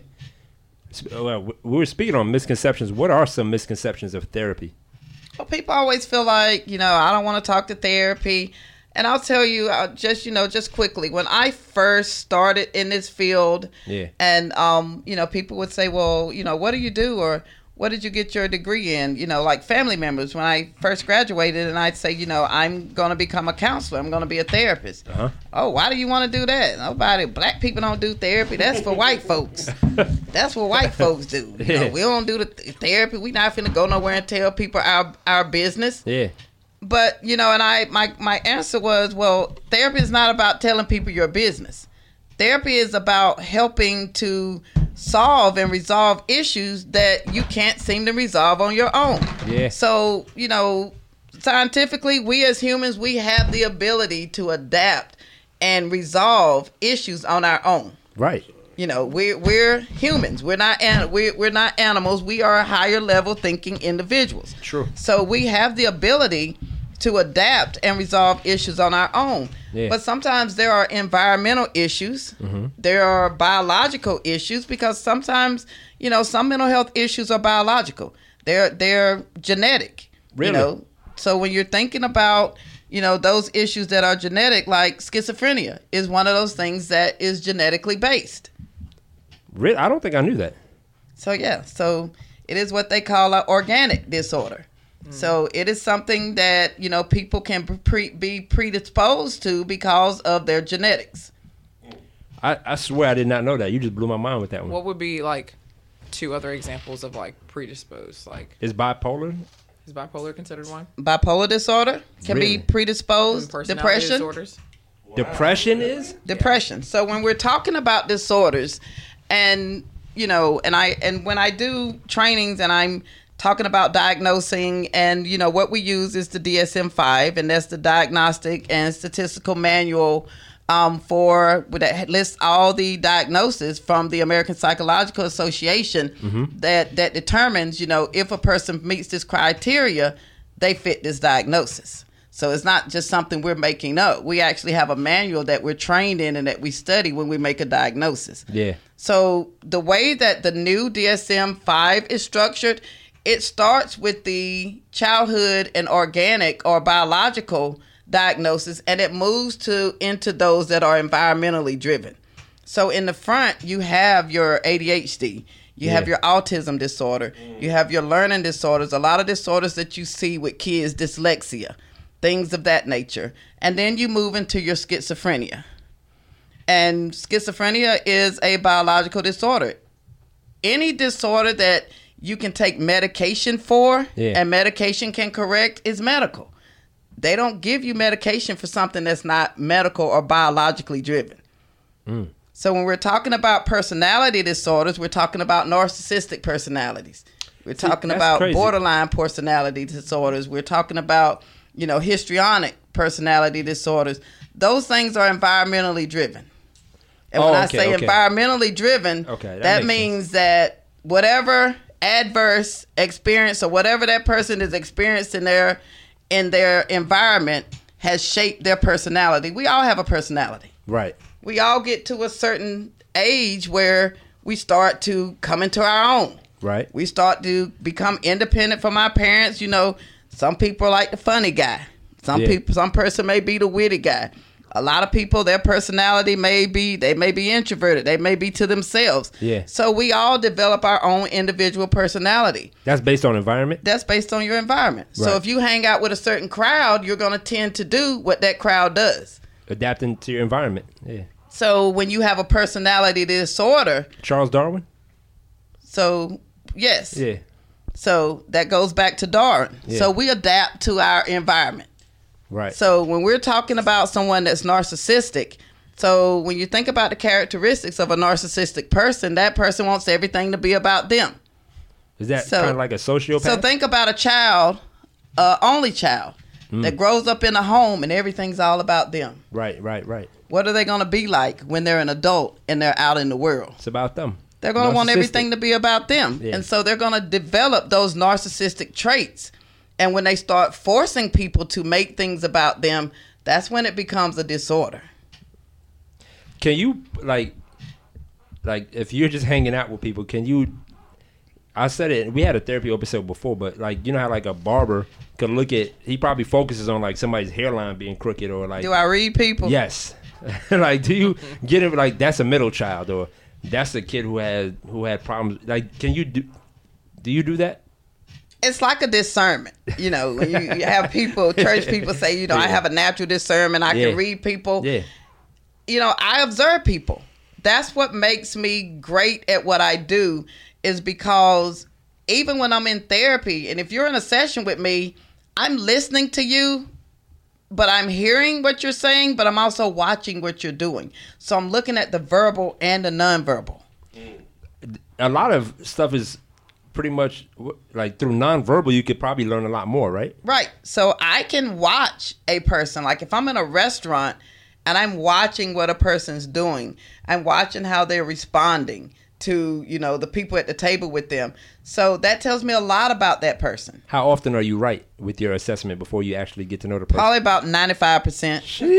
Well, we were speaking on misconceptions. What are some misconceptions of therapy? Well, people always feel like, you know, I don't want to talk to therapy. And I'll tell you, just quickly, when I first started in this field, and, you know, people would say, well, you know, what do you do? Or what did you get your degree in? You know, like family members, when I first graduated, and I'd say, you know, I'm going to become a counselor. I'm going to be a therapist. Oh, why do you want to do that? Nobody, black people don't do therapy. That's for white folks. That's what white folks do. You know, we don't do the therapy. We not finna go nowhere and tell people our business. But, you know, and my answer was, well, therapy is not about telling people your business. Therapy is about helping to solve and resolve issues that you can't seem to resolve on your own. So, you know, scientifically, we as humans, we have the ability to adapt and resolve issues on our own. You know, we're humans. We're not animals. We are higher level thinking individuals. So we have the ability to adapt and resolve issues on our own. But sometimes there are environmental issues. There are biological issues, because sometimes, you know, some mental health issues are biological. They're genetic. You know, so when you're thinking about, you know, those issues that are genetic, like schizophrenia is one of those things that is genetically based. I don't think I knew that. So it is what they call an organic disorder. So it is something that, you know, people can be predisposed to because of their genetics. I swear I did not know that. You just blew my mind with that one. What would be like 2 other examples of like predisposed? Like, is bipolar considered one? Bipolar disorder can be predisposed. Depression. Disorders. Depression is? Depression. So when we're talking about disorders, and, you know, and when I do trainings and I'm talking about diagnosing, and, you know, what we use is the DSM-5, and that's the Diagnostic and Statistical Manual that lists all the diagnoses from the American Psychological Association that determines, you know, if a person meets this criteria, they fit this diagnosis. So it's not just something we're making up. We actually have a manual that we're trained in and that we study when we make a diagnosis. So the way that the new DSM-5 is structured, it starts with the childhood and organic or biological diagnosis, and it moves into those that are environmentally driven. So in the front, you have your ADHD, you have your autism disorder, you have your learning disorders, a lot of disorders that you see with kids, dyslexia, things of that nature. And then you move into your schizophrenia. And schizophrenia is a biological disorder. Any disorder that you can take medication for and medication can correct is medical. They don't give you medication for something that's not medical or biologically driven. So when we're talking about personality disorders, we're talking about narcissistic personalities. We're talking about borderline personality disorders. We're talking about, you know, histrionic personality disorders. Those things are environmentally driven. And when I say environmentally driven, that means that whatever adverse experience or whatever that person is experiencing in their environment has shaped their personality. We all have a personality. We all get to a certain age where we start to come into our own. We start to become independent from our parents. You know, some people are like the funny guy. Some person may be the witty guy. A lot of people, their personality may be introverted. They may be to themselves. Yeah. So we all develop our own individual personality. That's based on environment? That's based on your environment. Right. So if you hang out with a certain crowd, you're going to tend to do what that crowd does. Adapting to your environment. Yeah. So when you have a personality disorder. Charles Darwin? So, yes. Yeah. So that goes back to Darwin. Yeah. So we adapt to our environment. Right. So when we're talking about someone that's narcissistic, so when you think about the characteristics of a narcissistic person, that person wants everything to be about them. Is that kind of like a sociopath? So think about a child, only child, that grows up in a home and everything's all about them. Right. What are they going to be like when they're an adult and they're out in the world? It's about them. They're going to want everything to be about them. Yeah. And so they're going to develop those narcissistic traits. And when they start forcing people to make things about them, that's when it becomes a disorder. Can you, like if you're just hanging out with people, can you, I said it, we had a therapy episode before, but like, you know how like a barber could look at, he probably focuses on like somebody's hairline being crooked or like. Do I read people? Yes. Like, do you get it, like that's a middle child or that's a kid who had problems. Like, can you do you do that? It's like a discernment. You know, when you have people, church people say, you know, I have a natural discernment. I can read people. Yeah. You know, I observe people. That's what makes me great at what I do, is because even when I'm in therapy, and if you're in a session with me, I'm listening to you, but I'm hearing what you're saying, but I'm also watching what you're doing. So I'm looking at the verbal and the nonverbal. A lot of stuff is pretty much like through nonverbal, you could probably learn a lot more, right? Right. So I can watch a person, like if I'm in a restaurant and I'm watching what a person's doing, I'm watching how they're responding to, you know, the people at the table with them. So that tells me a lot about that person. How often are you right with your assessment before you actually get to know the person? Probably about 95%.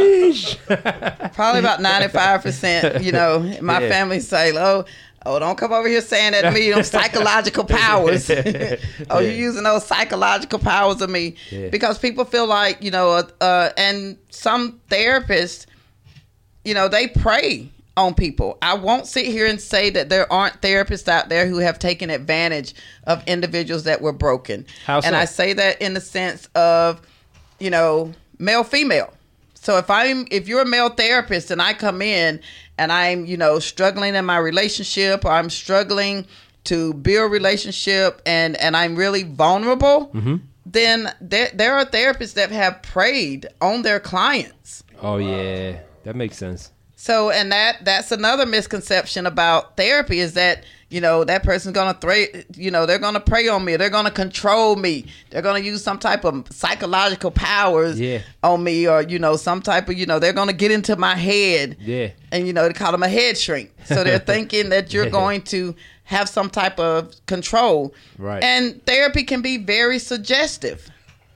Sheesh. Probably about 95%. You know, my family say, oh, don't come over here saying that to me, those psychological powers. You're using those psychological powers of me. Yeah. Because people feel like, you know, and some therapists, you know, they prey on people. I won't sit here and say that there aren't therapists out there who have taken advantage of individuals that were broken. How so? And I say that in the sense of, you know, male, female. So if you're a male therapist and I come in and I'm, you know, struggling in my relationship, or I'm struggling to build relationship and I'm really vulnerable, then there are therapists that have preyed on their clients. Oh yeah, that makes sense. So, and that's another misconception about therapy, is that, you know, that person's going to they're going to prey on me. They're going to control me. They're going to use some type of psychological powers on me, or, you know, some type of, you know, they're going to get into my head. Yeah. And, you know, they call them a head shrink. So they're thinking that you're going to have some type of control. Right. And therapy can be very suggestive.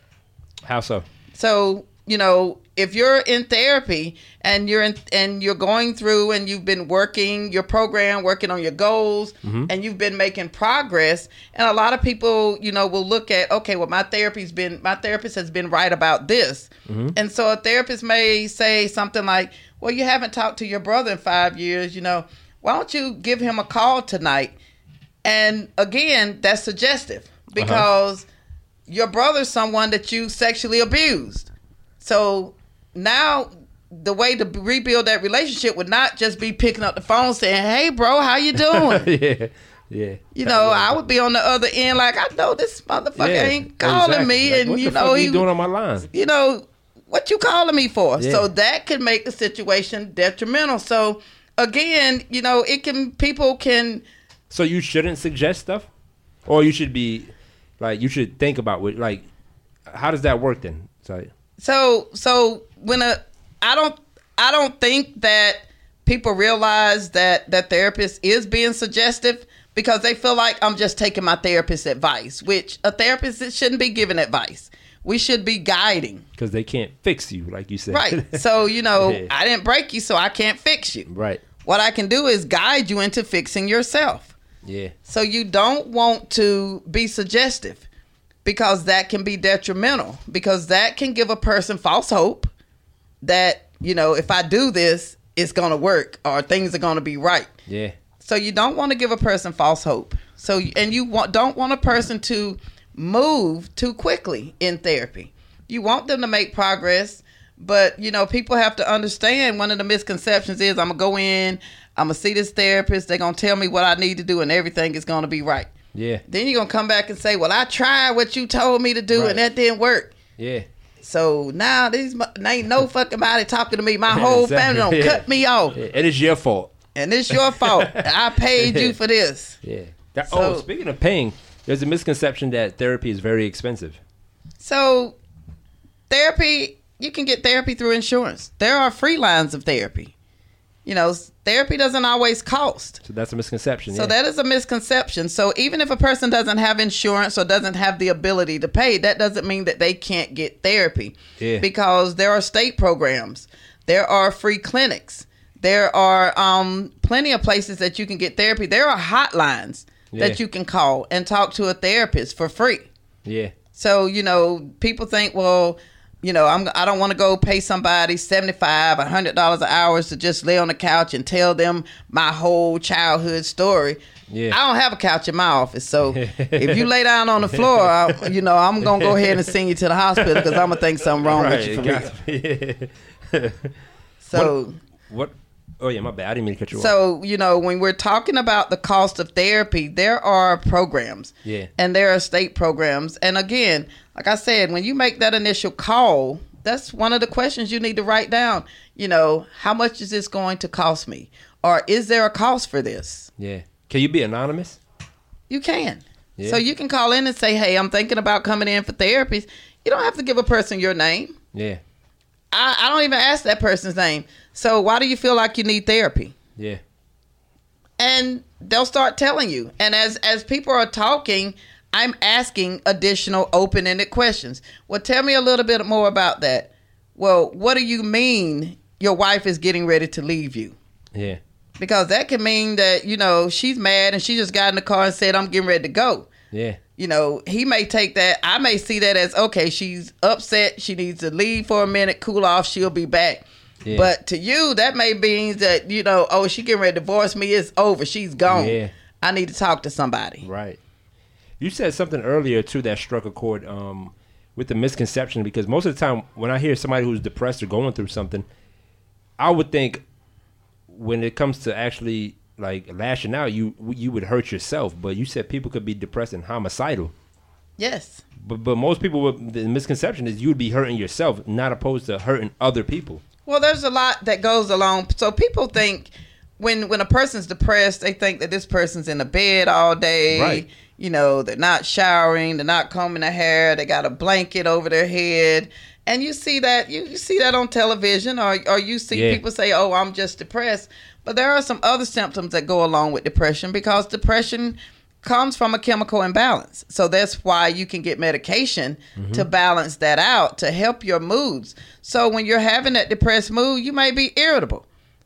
How so? So, you know, if you're in therapy and you're going through and you've been working your program, working on your goals, and you've been making progress, and a lot of people, you know, will look at, okay, well, my therapist has been right about this. And so a therapist may say something like, well, you haven't talked to your brother in 5 years, you know, why don't you give him a call tonight? And again, that's suggestive, because your brother's someone that you sexually abused. So now the way to rebuild that relationship would not just be picking up the phone saying, hey, bro, how you doing? Yeah. You know, I would be on the other end like, I know this motherfucker ain't calling me. Like, and, what you the know, fuck he doing on my line? You know, what you calling me for? Yeah. So that could make the situation detrimental. So again, you know, people can. So you shouldn't suggest stuff? Or you should be, like, you should think about what, like, how does that work then? So when I don't think that people realize that the therapist is being suggestive, because they feel like I'm just taking my therapist's advice, which a therapist shouldn't be giving advice. We should be guiding. Because they can't fix you, like you said. Right. So, you know, Yeah. I didn't break you, so I can't fix you. Right. What I can do is guide you into fixing yourself. Yeah. So you don't want to be suggestive, because that can be detrimental, because that can give a person false hope that if I do this, it's going to work or things are going to be right. Yeah. So you don't want to give a person false hope. So, and you don't want a person to move too quickly in therapy. You want them to make progress, but people have to understand one of the misconceptions is I'm going to go in, I'm going to see this therapist, they're going to tell me what I need to do and everything is going to be right. Yeah. Then you're going to come back and say, well, I tried what you told me to do and that didn't work. Yeah. So now ain't no fucking body talking to me. My whole family don't cut me off. Yeah. And it's your fault. And it's your fault. I paid you for this. Yeah. So, speaking of paying, there's a misconception that therapy is very expensive. So therapy, you can get therapy through insurance. There are free lines of therapy. Therapy doesn't always cost. So that's a misconception. So that is a misconception. So even if a person doesn't have insurance or doesn't have the ability to pay, that doesn't mean that they can't get therapy. Yeah. Because there are state programs. There are free clinics. There are plenty of places that you can get therapy. There are hotlines that you can call and talk to a therapist for free. Yeah. So, people think, well, I don't want to go pay somebody $75, $100 an hour to just lay on the couch and tell them my whole childhood story. Yeah. I don't have a couch in my office. So if you lay down on the floor, I'm going to go ahead and send you to the hospital because I'm going to think something wrong with you for real. So what? Oh, yeah, my bad. I didn't mean to cut you off. So, when we're talking about the cost of therapy, there are programs. Yeah. And there are state programs. And again, like I said, when you make that initial call, that's one of the questions you need to write down. How much is this going to cost me? Or is there a cost for this? Yeah. Can you be anonymous? You can. Yeah. So you can call in and say, hey, I'm thinking about coming in for therapy. You don't have to give a person your name. Yeah. I don't even ask that person's name. So why do you feel like you need therapy? Yeah. And they'll start telling you. And as people are talking, I'm asking additional open-ended questions. Well, tell me a little bit more about that. Well, what do you mean your wife is getting ready to leave you? Yeah. Because that can mean that, she's mad and she just got in the car and said, I'm getting ready to go. Yeah. He may take that. I may see that as, okay, she's upset. She needs to leave for a minute, cool off. She'll be back. Yeah. But to you, that may mean that, oh, she getting ready to divorce me. It's over. She's gone. Yeah. I need to talk to somebody. Right. You said something earlier, too, that struck a chord with the misconception, because most of the time when I hear somebody who's depressed or going through something, I would think when it comes to actually like lashing out, you would hurt yourself. But you said people could be depressed and homicidal. Yes. But most people, the misconception is you would be hurting yourself, not opposed to hurting other people. Well, there's a lot that goes along. So people think when a person's depressed, they think that this person's in the bed all day. Right. They're not showering, they're not combing their hair, they got a blanket over their head. And you see that you see that on television, or you see people say, oh, I'm just depressed. But there are some other symptoms that go along with depression, because depression comes from a chemical imbalance. So that's why you can get medication to balance that out, to help your moods. So when you're having that depressed mood, you may be irritable.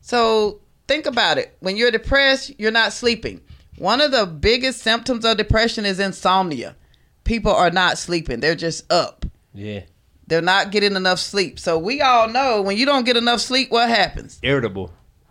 So think about it. When you're depressed, you're not sleeping. One of the biggest symptoms of depression is insomnia. People are not sleeping. They're just up. Yeah. They're not getting enough sleep. So we all know when you don't get enough sleep, what happens? Irritable.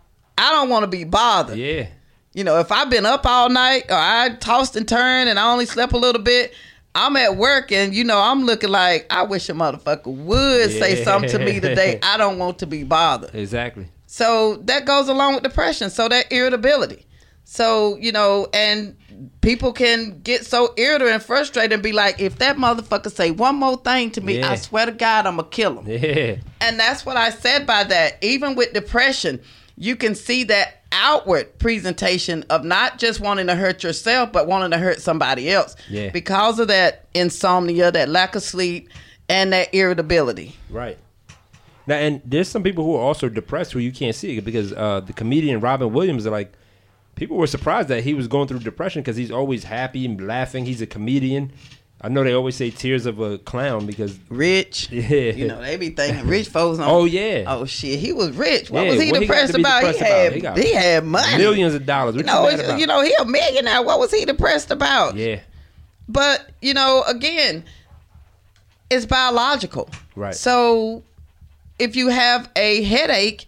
I don't want to be bothered. Yeah. If I've been up all night or I tossed and turned and I only slept a little bit, I'm at work and, I'm looking like, I wish a motherfucker would say something to me today. I don't want to be bothered. Exactly. So that goes along with depression. So that irritability. So, and people can get so irritated and frustrated and be like, if that motherfucker say one more thing to me, I swear to God, I'm going to kill him. Yeah. And that's what I said by that. Even with depression, you can see that outward presentation of not just wanting to hurt yourself, but wanting to hurt somebody else. Yeah. Because of that insomnia, that lack of sleep, and that irritability. Right. Now, and there's some people who are also depressed who you can't see it, because the comedian Robin Williams, people were surprised that he was going through depression because he's always happy and laughing. He's a comedian. I know they always say tears of a clown because... Rich. Yeah. They be thinking rich folks on... Oh, yeah. Oh, shit. He was rich. What Yeah, was he what he got depressed to be about? depressed about? He had money. Millions of dollars. What you mad about? He a millionaire. What was he depressed about? Yeah. But, again, it's biological. Right. So if you have a headache,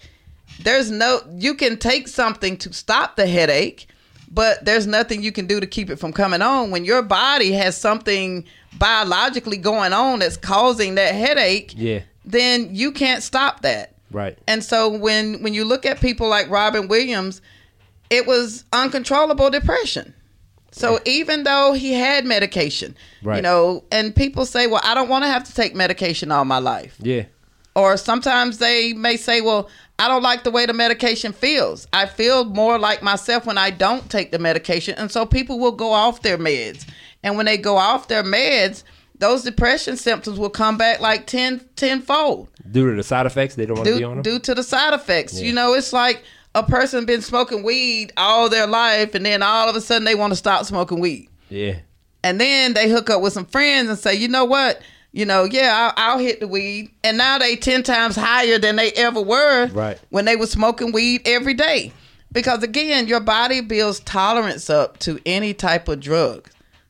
you can take something to stop the headache, but there's nothing you can do to keep it from coming on. When your body has something biologically going on that's causing that headache, then you can't stop that. Right. And so when you look at people like Robin Williams, it was uncontrollable depression. So even though he had medication, right. you know, and people say, well, I don't want to have to take medication all my life. Yeah. Or sometimes they may say, well, I don't like the way the medication feels. I feel more like myself when I don't take the medication. And so people will go off their meds. And when they go off their meds, those depression symptoms will come back like tenfold. Due to the side effects, they don't want to be on them? Due to the side effects. Yeah. You know, it's like a person been smoking weed all their life, and then all of a sudden they want to stop smoking weed. Yeah. And then they hook up with some friends and say, you know what? You know, I'll hit the weed. And now they 10 times higher than they ever were when they were smoking weed every day. Because again, your body builds tolerance up to any type of drug.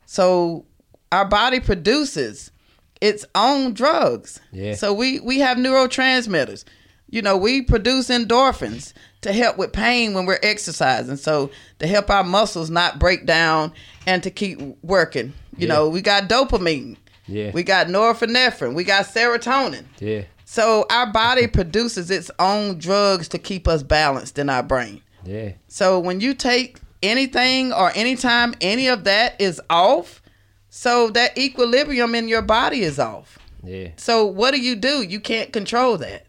So our body produces its own drugs. Yeah. So we have neurotransmitters. You know, we produce endorphins to help with pain when we're exercising. So to help our muscles not break down and to keep working. You know, we got dopamine. Yeah. We got norepinephrine. We got serotonin. Yeah. So our body produces its own drugs to keep us balanced in our brain. Yeah. So when you take anything or anytime any of that is off, so that equilibrium in your body is off. Yeah. So what do? You can't control that.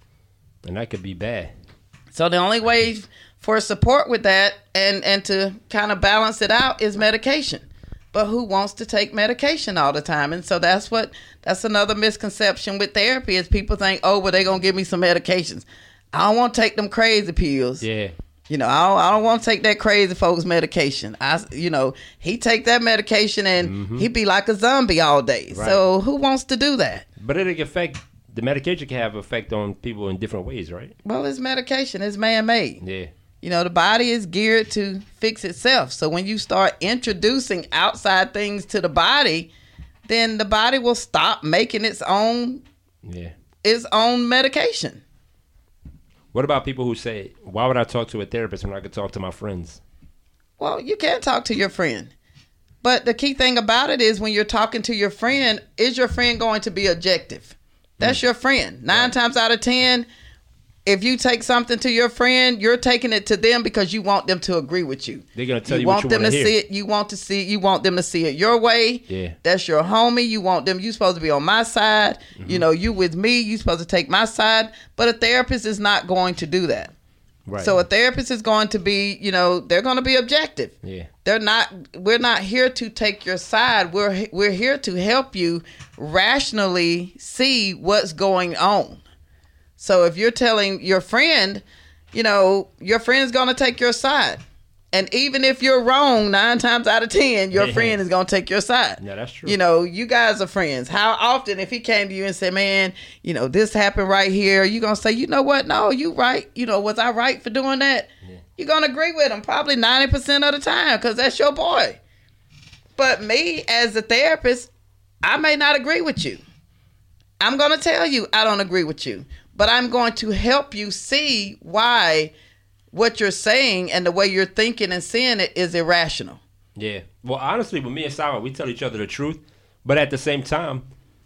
And that could be bad. So the only way for support with that and to kind of balance it out is medication. But who wants to take medication all the time? And so that's another misconception with therapy is people think, oh, well, they're going to give me some medications. I don't want to take them crazy pills. Yeah. You know, I don't want to take that crazy folks medication. He take that medication and he be like a zombie all day. Right. So who wants to do that? But the medication can have effect on people in different ways, right? Well, it's medication. It's man-made. Yeah. You know, the body is geared to fix itself. So when you start introducing outside things to the body, then the body will stop making its own medication. What about people who say, why would I talk to a therapist when I could talk to my friends? Well, you can talk to your friend. But the key thing about it is when you're talking to your friend, is your friend going to be objective? That's your friend. 9 times out of 10, if you take something to your friend, you're taking it to them because you want them to agree with you. They're going to tell you what you want to hear. See it. You want them to see it your way. Yeah. That's your homie. You want them. You're supposed to be on my side. Mm-hmm. You know, you with me. You're supposed to take my side. But a therapist is not going to do that. Right. So a therapist is going to be, you know, they're going to be objective. Yeah. We're not here to take your side. We're here to help you rationally see what's going on. So if you're telling your friend, you know, your friend's going to take your side. And even if you're wrong 9 times out of 10, your friend is going to take your side. Yeah, that's true. You know, you guys are friends. How often if he came to you and said, man, you know, this happened right here, you're going to say, you know what? No, you right. You know, was I right for doing that? Yeah. You're going to agree with him probably 90% of the time because that's your boy. But me as a therapist, I may not agree with you. I'm going to tell you I don't agree with you. But I'm going to help you see why what you're saying and the way you're thinking and seeing it is irrational. Yeah. Well, honestly, with me and Simon, we tell each other the truth. But at the same time,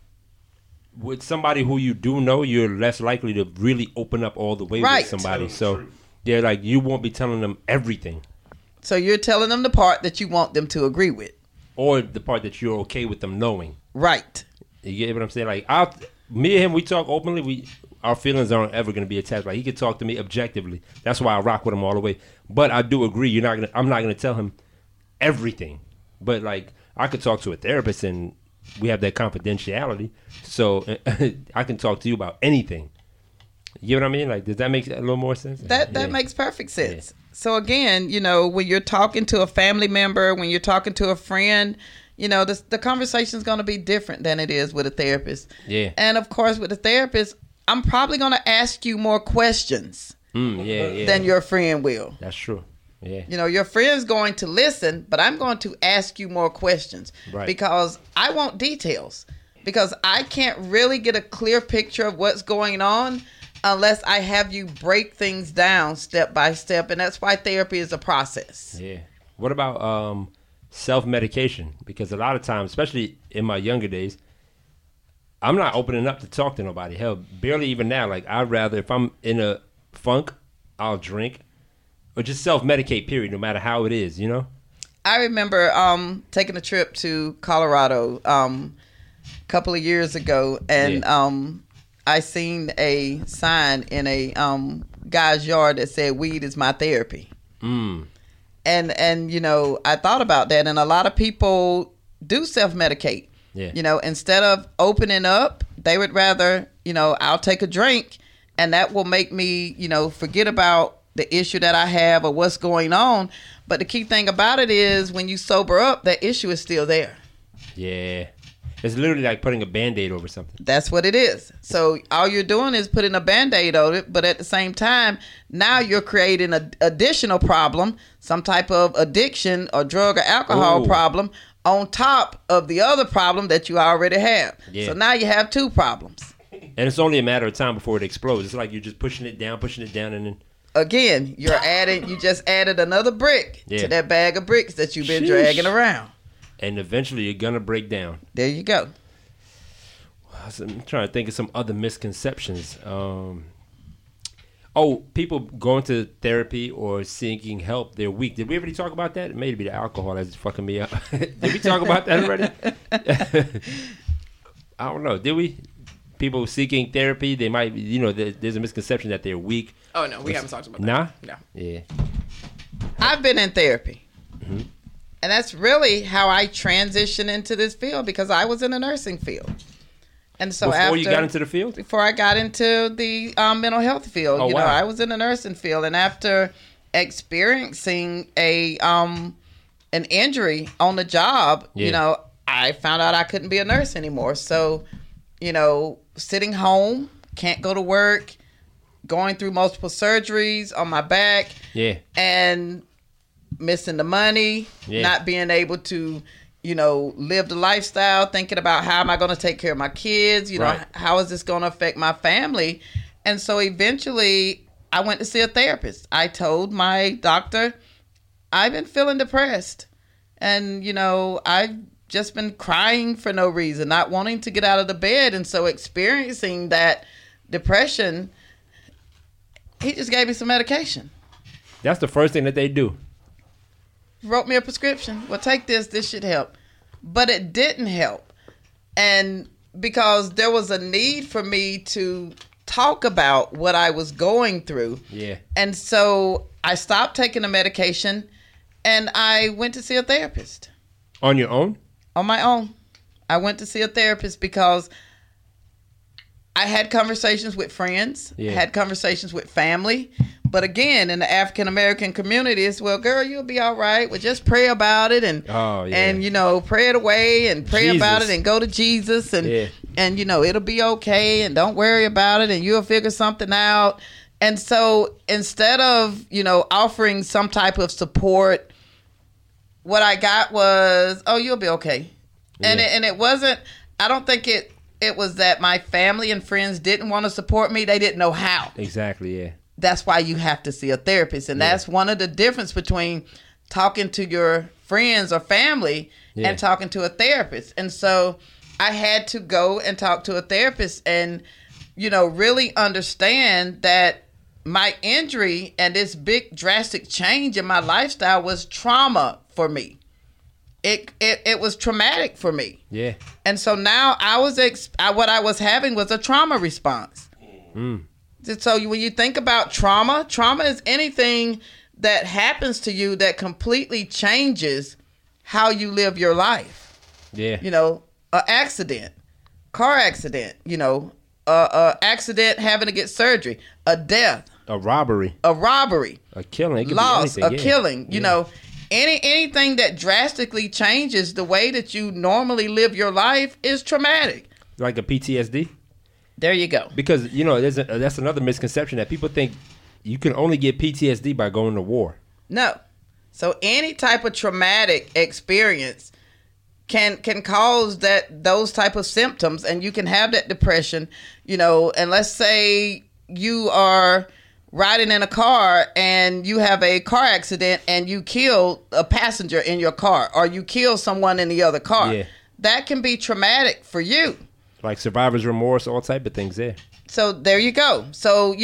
with somebody who you do know, you're less likely to really open up all the way with somebody. So, yeah, like you won't be telling them everything. So you're telling them the part that you want them to agree with. Or the part that you're okay with them knowing. Right. You get what I'm saying? Like, me and him, we talk openly. Our feelings aren't ever going to be attached. Like he could talk to me objectively. That's why I rock with him all the way. But I do agree. I'm not going to tell him everything. But like I could talk to a therapist and we have that confidentiality. So I can talk to you about anything. You know what I mean? Like, does that make a little more sense? That makes perfect sense. Yeah. So again, you know, when you're talking to a family member, when you're talking to a friend, you know, the conversation is going to be different than it is with a therapist. Yeah. And of course, with a therapist, I'm probably going to ask you more questions than your friend will. That's true. Yeah. You know, your friend's going to listen, but I'm going to ask you more questions because I want details. because I can't really get a clear picture of what's going on unless I have you break things down step by step, and that's why therapy is a process. Yeah. What about self-medication? Because a lot of times, especially in my younger days, I'm not opening up to talk to nobody. Hell, barely even now. Like, I'd rather, if I'm in a funk, I'll drink or just self-medicate, period, no matter how it is, you know? I remember taking a trip to Colorado a couple of years ago, and I seen a sign in a guy's yard that said, "Weed is my therapy." And you know, I thought about that, and a lot of people do self-medicate. Yeah. You know, instead of opening up, they would rather, you know, I'll take a drink, and that will make me, you know, forget about the issue that I have or what's going on. But the key thing about it is when you sober up, that issue is still there. Yeah. It's literally like putting a Band-Aid over something. That's what it is. So all you're doing is putting a Band-Aid on it, but at the same time, now you're creating an additional problem, some type of addiction or drug or alcohol problem on top of the other problem that you already have. Yeah. So now you have two problems. And it's only a matter of time before it explodes. It's like you're just pushing it down, and then... Again, you just added another brick to that bag of bricks that you've been dragging around. And eventually you're going to break down. There you go. I'm trying to think of some other misconceptions. People going to therapy or seeking help, they're weak. Did we already talk about that? It may be the alcohol that's fucking me up. Did we talk about that already? I don't know. Did we? People seeking therapy, they might, you know, there's a misconception that they're weak. Oh, no, we haven't talked about that. Nah? No. Yeah. I've been in therapy. Mm-hmm. And that's really how I transitioned into this field, because I was in the nursing field. And so Before you got into the field? Before I got into the mental health field. Oh, you wow. know, I was in the nursing field. And after experiencing an injury on the job, you know, I found out I couldn't be a nurse anymore. So, you know, sitting home, can't go to work, going through multiple surgeries on my back, and missing the money, not being able to, you know, live the lifestyle, thinking about how am I going to take care of my kids, you know, how is this going to affect my family? And so eventually I went to see a therapist. I told my doctor, I've been feeling depressed, and, you know, I've just been crying for no reason, not wanting to get out of the bed. And so experiencing that depression, he just gave me some medication. That's the first thing that they do. Wrote me a prescription. Well, take this should help. But it didn't help. And because there was a need for me to talk about what I was going through. Yeah. And so I stopped taking the medication and I went to see a therapist. On your own? On my own. I went to see a therapist because I had conversations with friends, had conversations with family. But again, in the African American community, it's, well, girl, you'll be all right. Well, just pray about it and you know, pray it away and pray about it and go to Jesus and you know, it'll be okay and don't worry about it and you'll figure something out. And so instead of, you know, offering some type of support, what I got was, oh, you'll be okay. And it wasn't, I don't think it was that my family and friends didn't want to support me. They didn't know how. Exactly, yeah. That's why you have to see a therapist. And that's one of the difference between talking to your friends or family and talking to a therapist. And so I had to go and talk to a therapist and, you know, really understand that my injury and this big drastic change in my lifestyle was trauma for me. It was traumatic for me. Yeah. And so now what I was having was a trauma response. So when you think about trauma is anything that happens to you that completely changes how you live your life. Yeah. You know, an accident, car accident, you know, accident having to get surgery, a death. A robbery. A killing. Loss. A killing. You know, anything that drastically changes the way that you normally live your life is traumatic. Like a PTSD? There you go. Because, you know, that's another misconception that people think you can only get PTSD by going to war. No. So any type of traumatic experience can cause those type of symptoms, and you can have that depression, and let's say you are riding in a car and you have a car accident and you kill a passenger in your car, or you kill someone in the other car. Yeah. That can be traumatic for you. Like survivor's remorse, all type of things there. So there you go. So,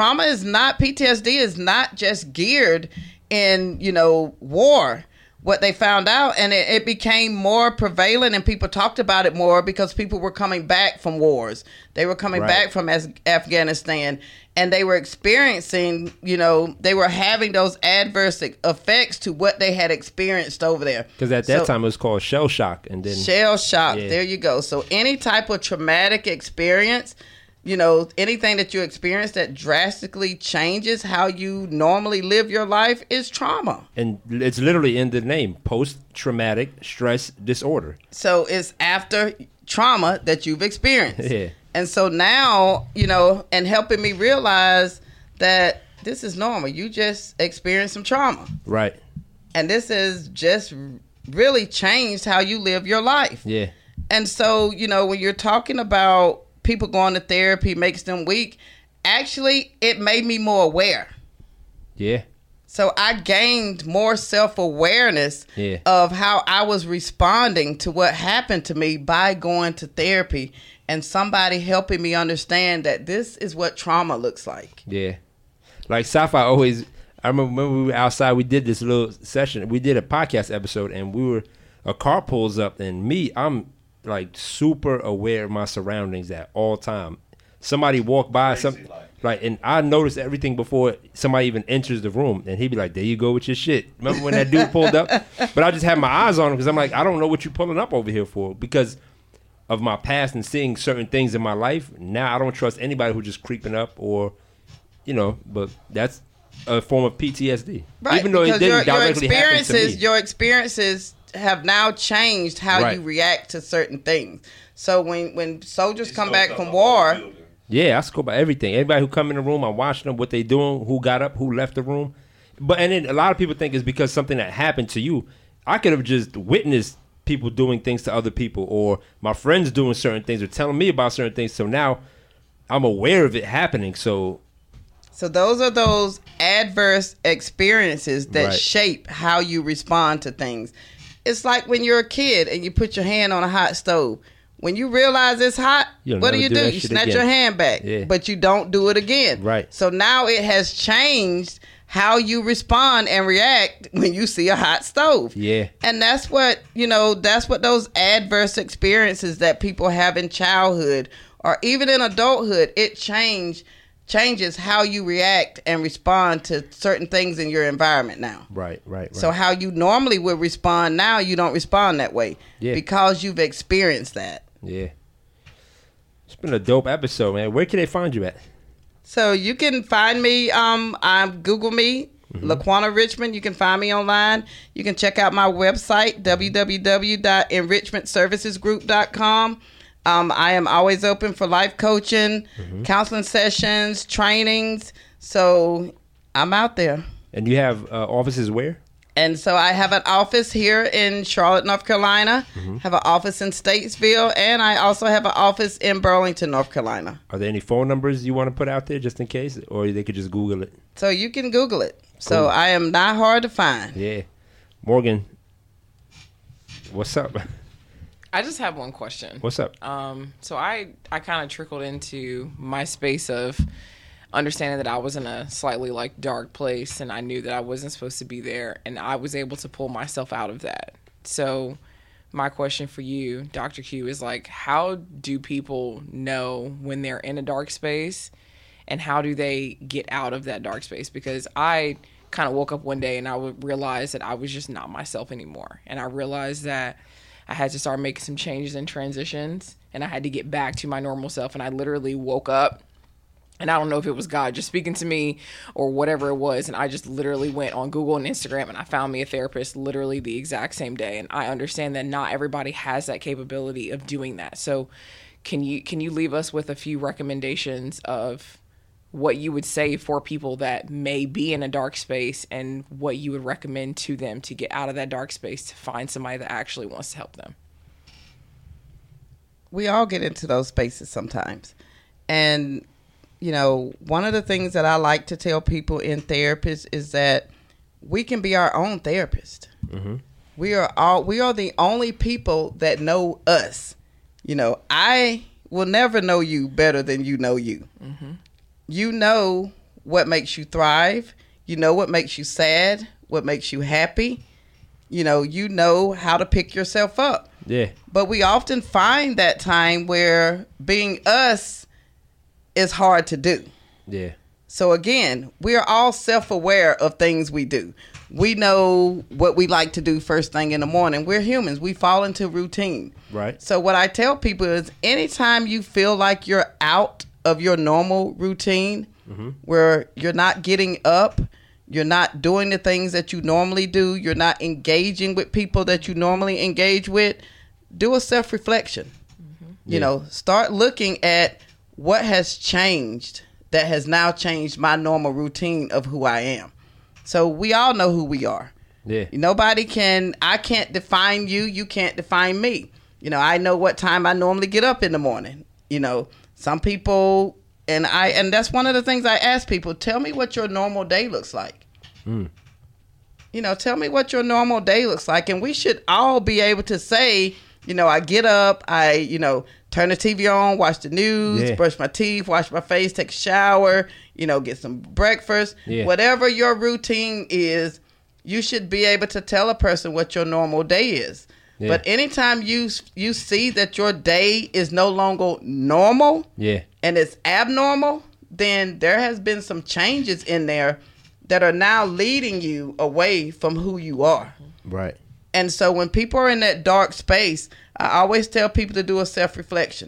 PTSD is not just geared in, war. What they found out, and it became more prevalent, and people talked about it more because people were coming back from wars. They were coming back from Afghanistan, and they were experiencing, they were having those adverse effects to what they had experienced over there. Because at that time it was called shell shock. And then shell shock, yeah. There you go. So any type of traumatic experience, anything that you experience that drastically changes how you normally live your life is trauma. And it's literally in the name, post-traumatic stress disorder. So it's after trauma that you've experienced. Yeah. And so now, and helping me realize that this is normal. You just experienced some trauma. Right. And this has just really changed how you live your life. Yeah. And so, when you're talking about people going to therapy makes them weak, actually, it made me more aware. Yeah. So I gained more self-awareness of how I was responding to what happened to me by going to therapy and somebody helping me understand that this is what trauma looks like. Yeah. Like Sci-Fi I remember when we were outside, we did this little session. We did a podcast episode, and a car pulls up, and I'm like super aware of my surroundings at all time. Somebody walk by, and I notice everything before somebody even enters the room, and he'd be like, "There you go with your shit." Remember when that dude pulled up? But I just had my eyes on him because I'm like, I don't know what you're pulling up over here for, because of my past and seeing certain things in my life. Now I don't trust anybody who's just creeping up, or but that's a form of PTSD, right? Even though it didn't directly happen to me. Your experiences have now changed how you react to certain things. So when soldiers come back from war, I scope about everything. Everybody who come in the room, I'm watching them, what they doing, who got up, who left the room. And then a lot of people think it's because something that happened to you. I could have just witnessed people doing things to other people, or my friends doing certain things, or telling me about certain things. So now I'm aware of it happening. So those are those adverse experiences that shape how you respond to things. It's like when you're a kid and you put your hand on a hot stove. When you realize it's hot, what do? You snatch your hand back, but you don't do it again. Right. So now it has changed how you respond and react when you see a hot stove. Yeah. And that's what, that's what those adverse experiences that people have in childhood or even in adulthood, it changes how you react and respond to certain things in your environment now. Right. So how you normally would respond now, you don't respond that way because you've experienced that. Yeah. It's been a dope episode, man. Where can they find you at? So you can find me, Google me, Laquana Richmond. You can find me online. You can check out my website, www.enrichmentservicesgroup.com. I am always open for life coaching, counseling sessions, trainings. So I'm out there. And you have offices where? And so I have an office here in Charlotte, North Carolina, have an office in Statesville, and I also have an office in Burlington, North Carolina. Are there any phone numbers you want to put out there just in case, or they could just Google it? So you can Google it. Cool. So I am not hard to find. Yeah. Morgan, what's up? I just have one question. What's up? So I kind of trickled into my space of understanding that I was in a slightly dark place, and I knew that I wasn't supposed to be there, and I was able to pull myself out of that. So my question for you, Dr. Q, is how do people know when they're in a dark space, and how do they get out of that dark space? Because I kind of woke up one day and I would realize that I was just not myself anymore. And I realized that I had to start making some changes and transitions, and I had to get back to my normal self. And I literally woke up, and I don't know if it was God just speaking to me or whatever it was, and I just literally went on Google and Instagram, and I found me a therapist literally the exact same day. And I understand that not everybody has that capability of doing that. So can you leave us with a few recommendations of what you would say for people that may be in a dark space, and what you would recommend to them to get out of that dark space to find somebody that actually wants to help them? We all get into those spaces sometimes. And, you know, one of the things that I like to tell people in therapists is that we can be our own therapist. Mm-hmm. We are the only people that know us. You know, I will never know you better than you know you. Mm-hmm. You know what makes you thrive. You know what makes you sad, what makes you happy. You know how to pick yourself up. Yeah. But we often find that time where being us is hard to do. Yeah. So again, we are all self-aware of things we do. We know what we like to do first thing in the morning. We're humans. We fall into routine. Right. So what I tell people is anytime you feel like you're out of your normal routine, where you're not getting up, you're not doing the things that you normally do, you're not engaging with people that you normally engage with, do a self-reflection. You know, start looking at what has changed that has now changed my normal routine of who I am. So we all know who we are. Yeah. I can't define you. You can't define me. You know, I know what time I normally get up in the morning. You know, some people, and that's one of the things I ask people, tell me what your normal day looks like. You know, tell me what your normal day looks like. And we should all be able to say, you know, I get up, turn the TV on, watch the news, brush my teeth, wash my face, take a shower, you know, get some breakfast. Whatever your routine is, you should be able to tell a person what your normal day is. But anytime you see that your day is no longer normal and it's abnormal, then there has been some changes in there that are now leading you away from who you are. Right. And so when people are in that dark space, I always tell people to do a self-reflection.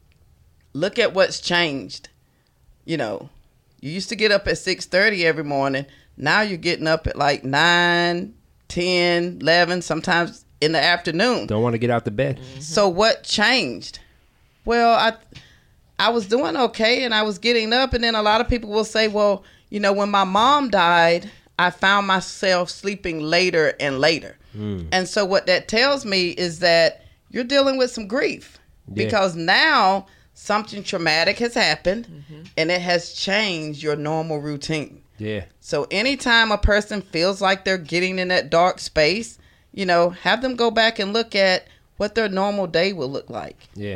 Look at what's changed. You know, you used to get up at 6:30 every morning. Now you're getting up at like 9, 10, 11, sometimes in the afternoon. Don't want to get out the bed. So what changed? Well, I was doing okay and I was getting up, and then a lot of people will say, well, you know, when my mom died, I found myself sleeping later and later. And so what that tells me is that you're dealing with some grief because now something traumatic has happened and it has changed your normal routine. Yeah. So anytime a person feels like they're getting in that dark space, you know, have them go back and look at what their normal day will look like. Yeah.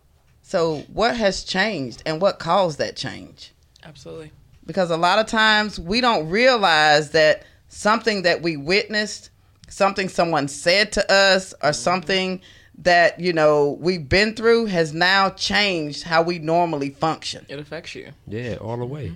So what has changed and what caused that change? Absolutely. Because a lot of times we don't realize that something that we witnessed, something someone said to us, or something that, you know, we've been through has now changed how we normally function. It affects you. Yeah, all the way.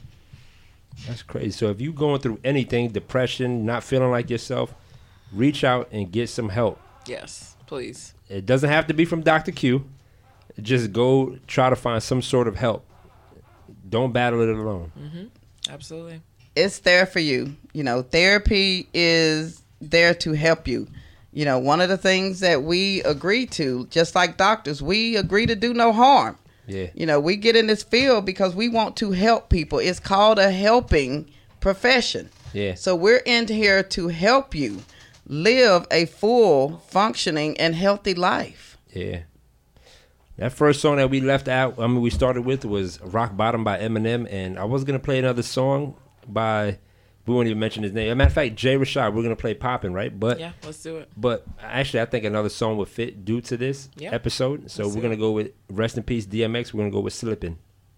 That's crazy. So if you're going through anything, depression, not feeling like yourself, reach out and get some help. Yes, please. It doesn't have to be from Dr. Q. Just go try to find some sort of help. Don't battle it alone. Absolutely. It's there for you. You know, therapy is there to help you. You know, one of the things that we agree to, just like doctors, we agree to do no harm. Yeah. You know, we get in this field because we want to help people. It's called a helping profession. Yeah. So we're in here to help you live a full, functioning, and healthy life. Yeah. That first song that we left out, we started with was Rock Bottom by Eminem, and I was going to play another song by, we won't even mention his name. As a matter of fact, Jay Rashad, we're going to play Poppin', right? But Yeah, let's do it. But actually, I think another song would fit due to this episode. So we're going to go with Rest in Peace DMX. We're going to go with Slippin'.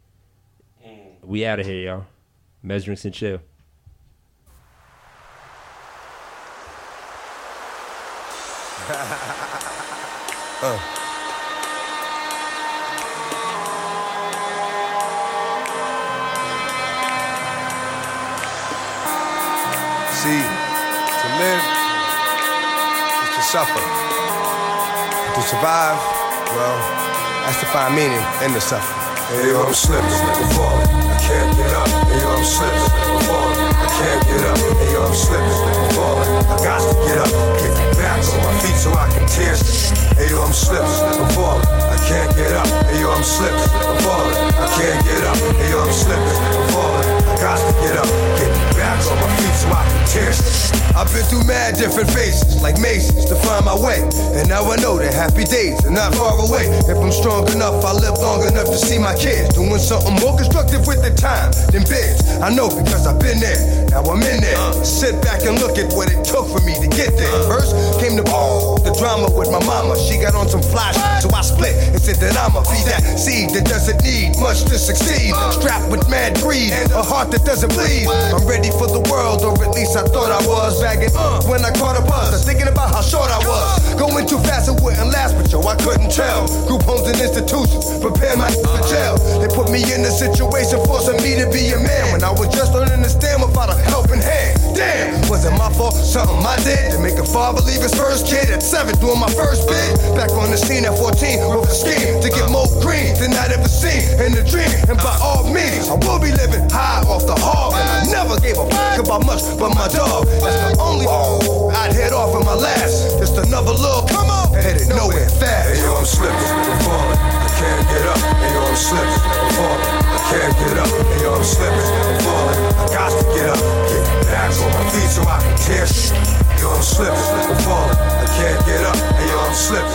We out of here, y'all. Measurements and chill. See, to live is to suffer. To survive, well, that's to find meaning in the suffering. Hey, yo, I'm slipping, falling. I can't get up. Hey, yo, I'm slipping, falling. I can't get up. Hey, yo, I'm slipping, falling. I got to get up, get back on my feet so I can tear. Hey, yo, I'm slipping, falling. I can't get up. Hey, yo, I'm slipping, falling. I can't get up. Hey, yo, I'm slipping, falling. I got to get up, get back on my feet so I can tear. I've been through mad different phases, like mazes, to find my way. And now I know that happy days are not far away. If I'm strong enough, I live long enough to see my kids doing something more constructive with the time than bids. I know because I've been there, now I'm in there. Sit back and look at what it took for me to get there. First came the drama with my mama. She got on some fly shit, so I split and said that I'ma be that seed that doesn't need much to succeed. Strapped with mad greed, a heart that doesn't bleed. I'm ready for the world, or at least I thought I was. Bagging when I caught a buzz, I was thinking about how short I was. Going too fast, it wouldn't last, but yo, I couldn't tell. Group homes and institutions, prepare my for jail. They put me in a situation forcing me to be a man when I was just learning to stand without a helping hand. Damn, was it my fault? Something I did to make a father leave his first kid at 7 doing my first bid. Back on the scene at 14 with a scheme to get more green than I'd ever seen in a dream. And by all means, I will be living high off the hog. And I never gave a fuck about much but my dog. That's the only I'd head off in my last. Just another little come on, headed nowhere fast. Hey yo, I'm slipping, I'm falling, I can't get up. Hey yo, I'm slipping, I'm falling, I can't get up. Hey yo, I'm slipping, I'm falling, I got to get up. Get back on my feet so I can tear shit. Yo, I'm slipping, I'm falling, I can't get up. Hey yo, I'm slipping,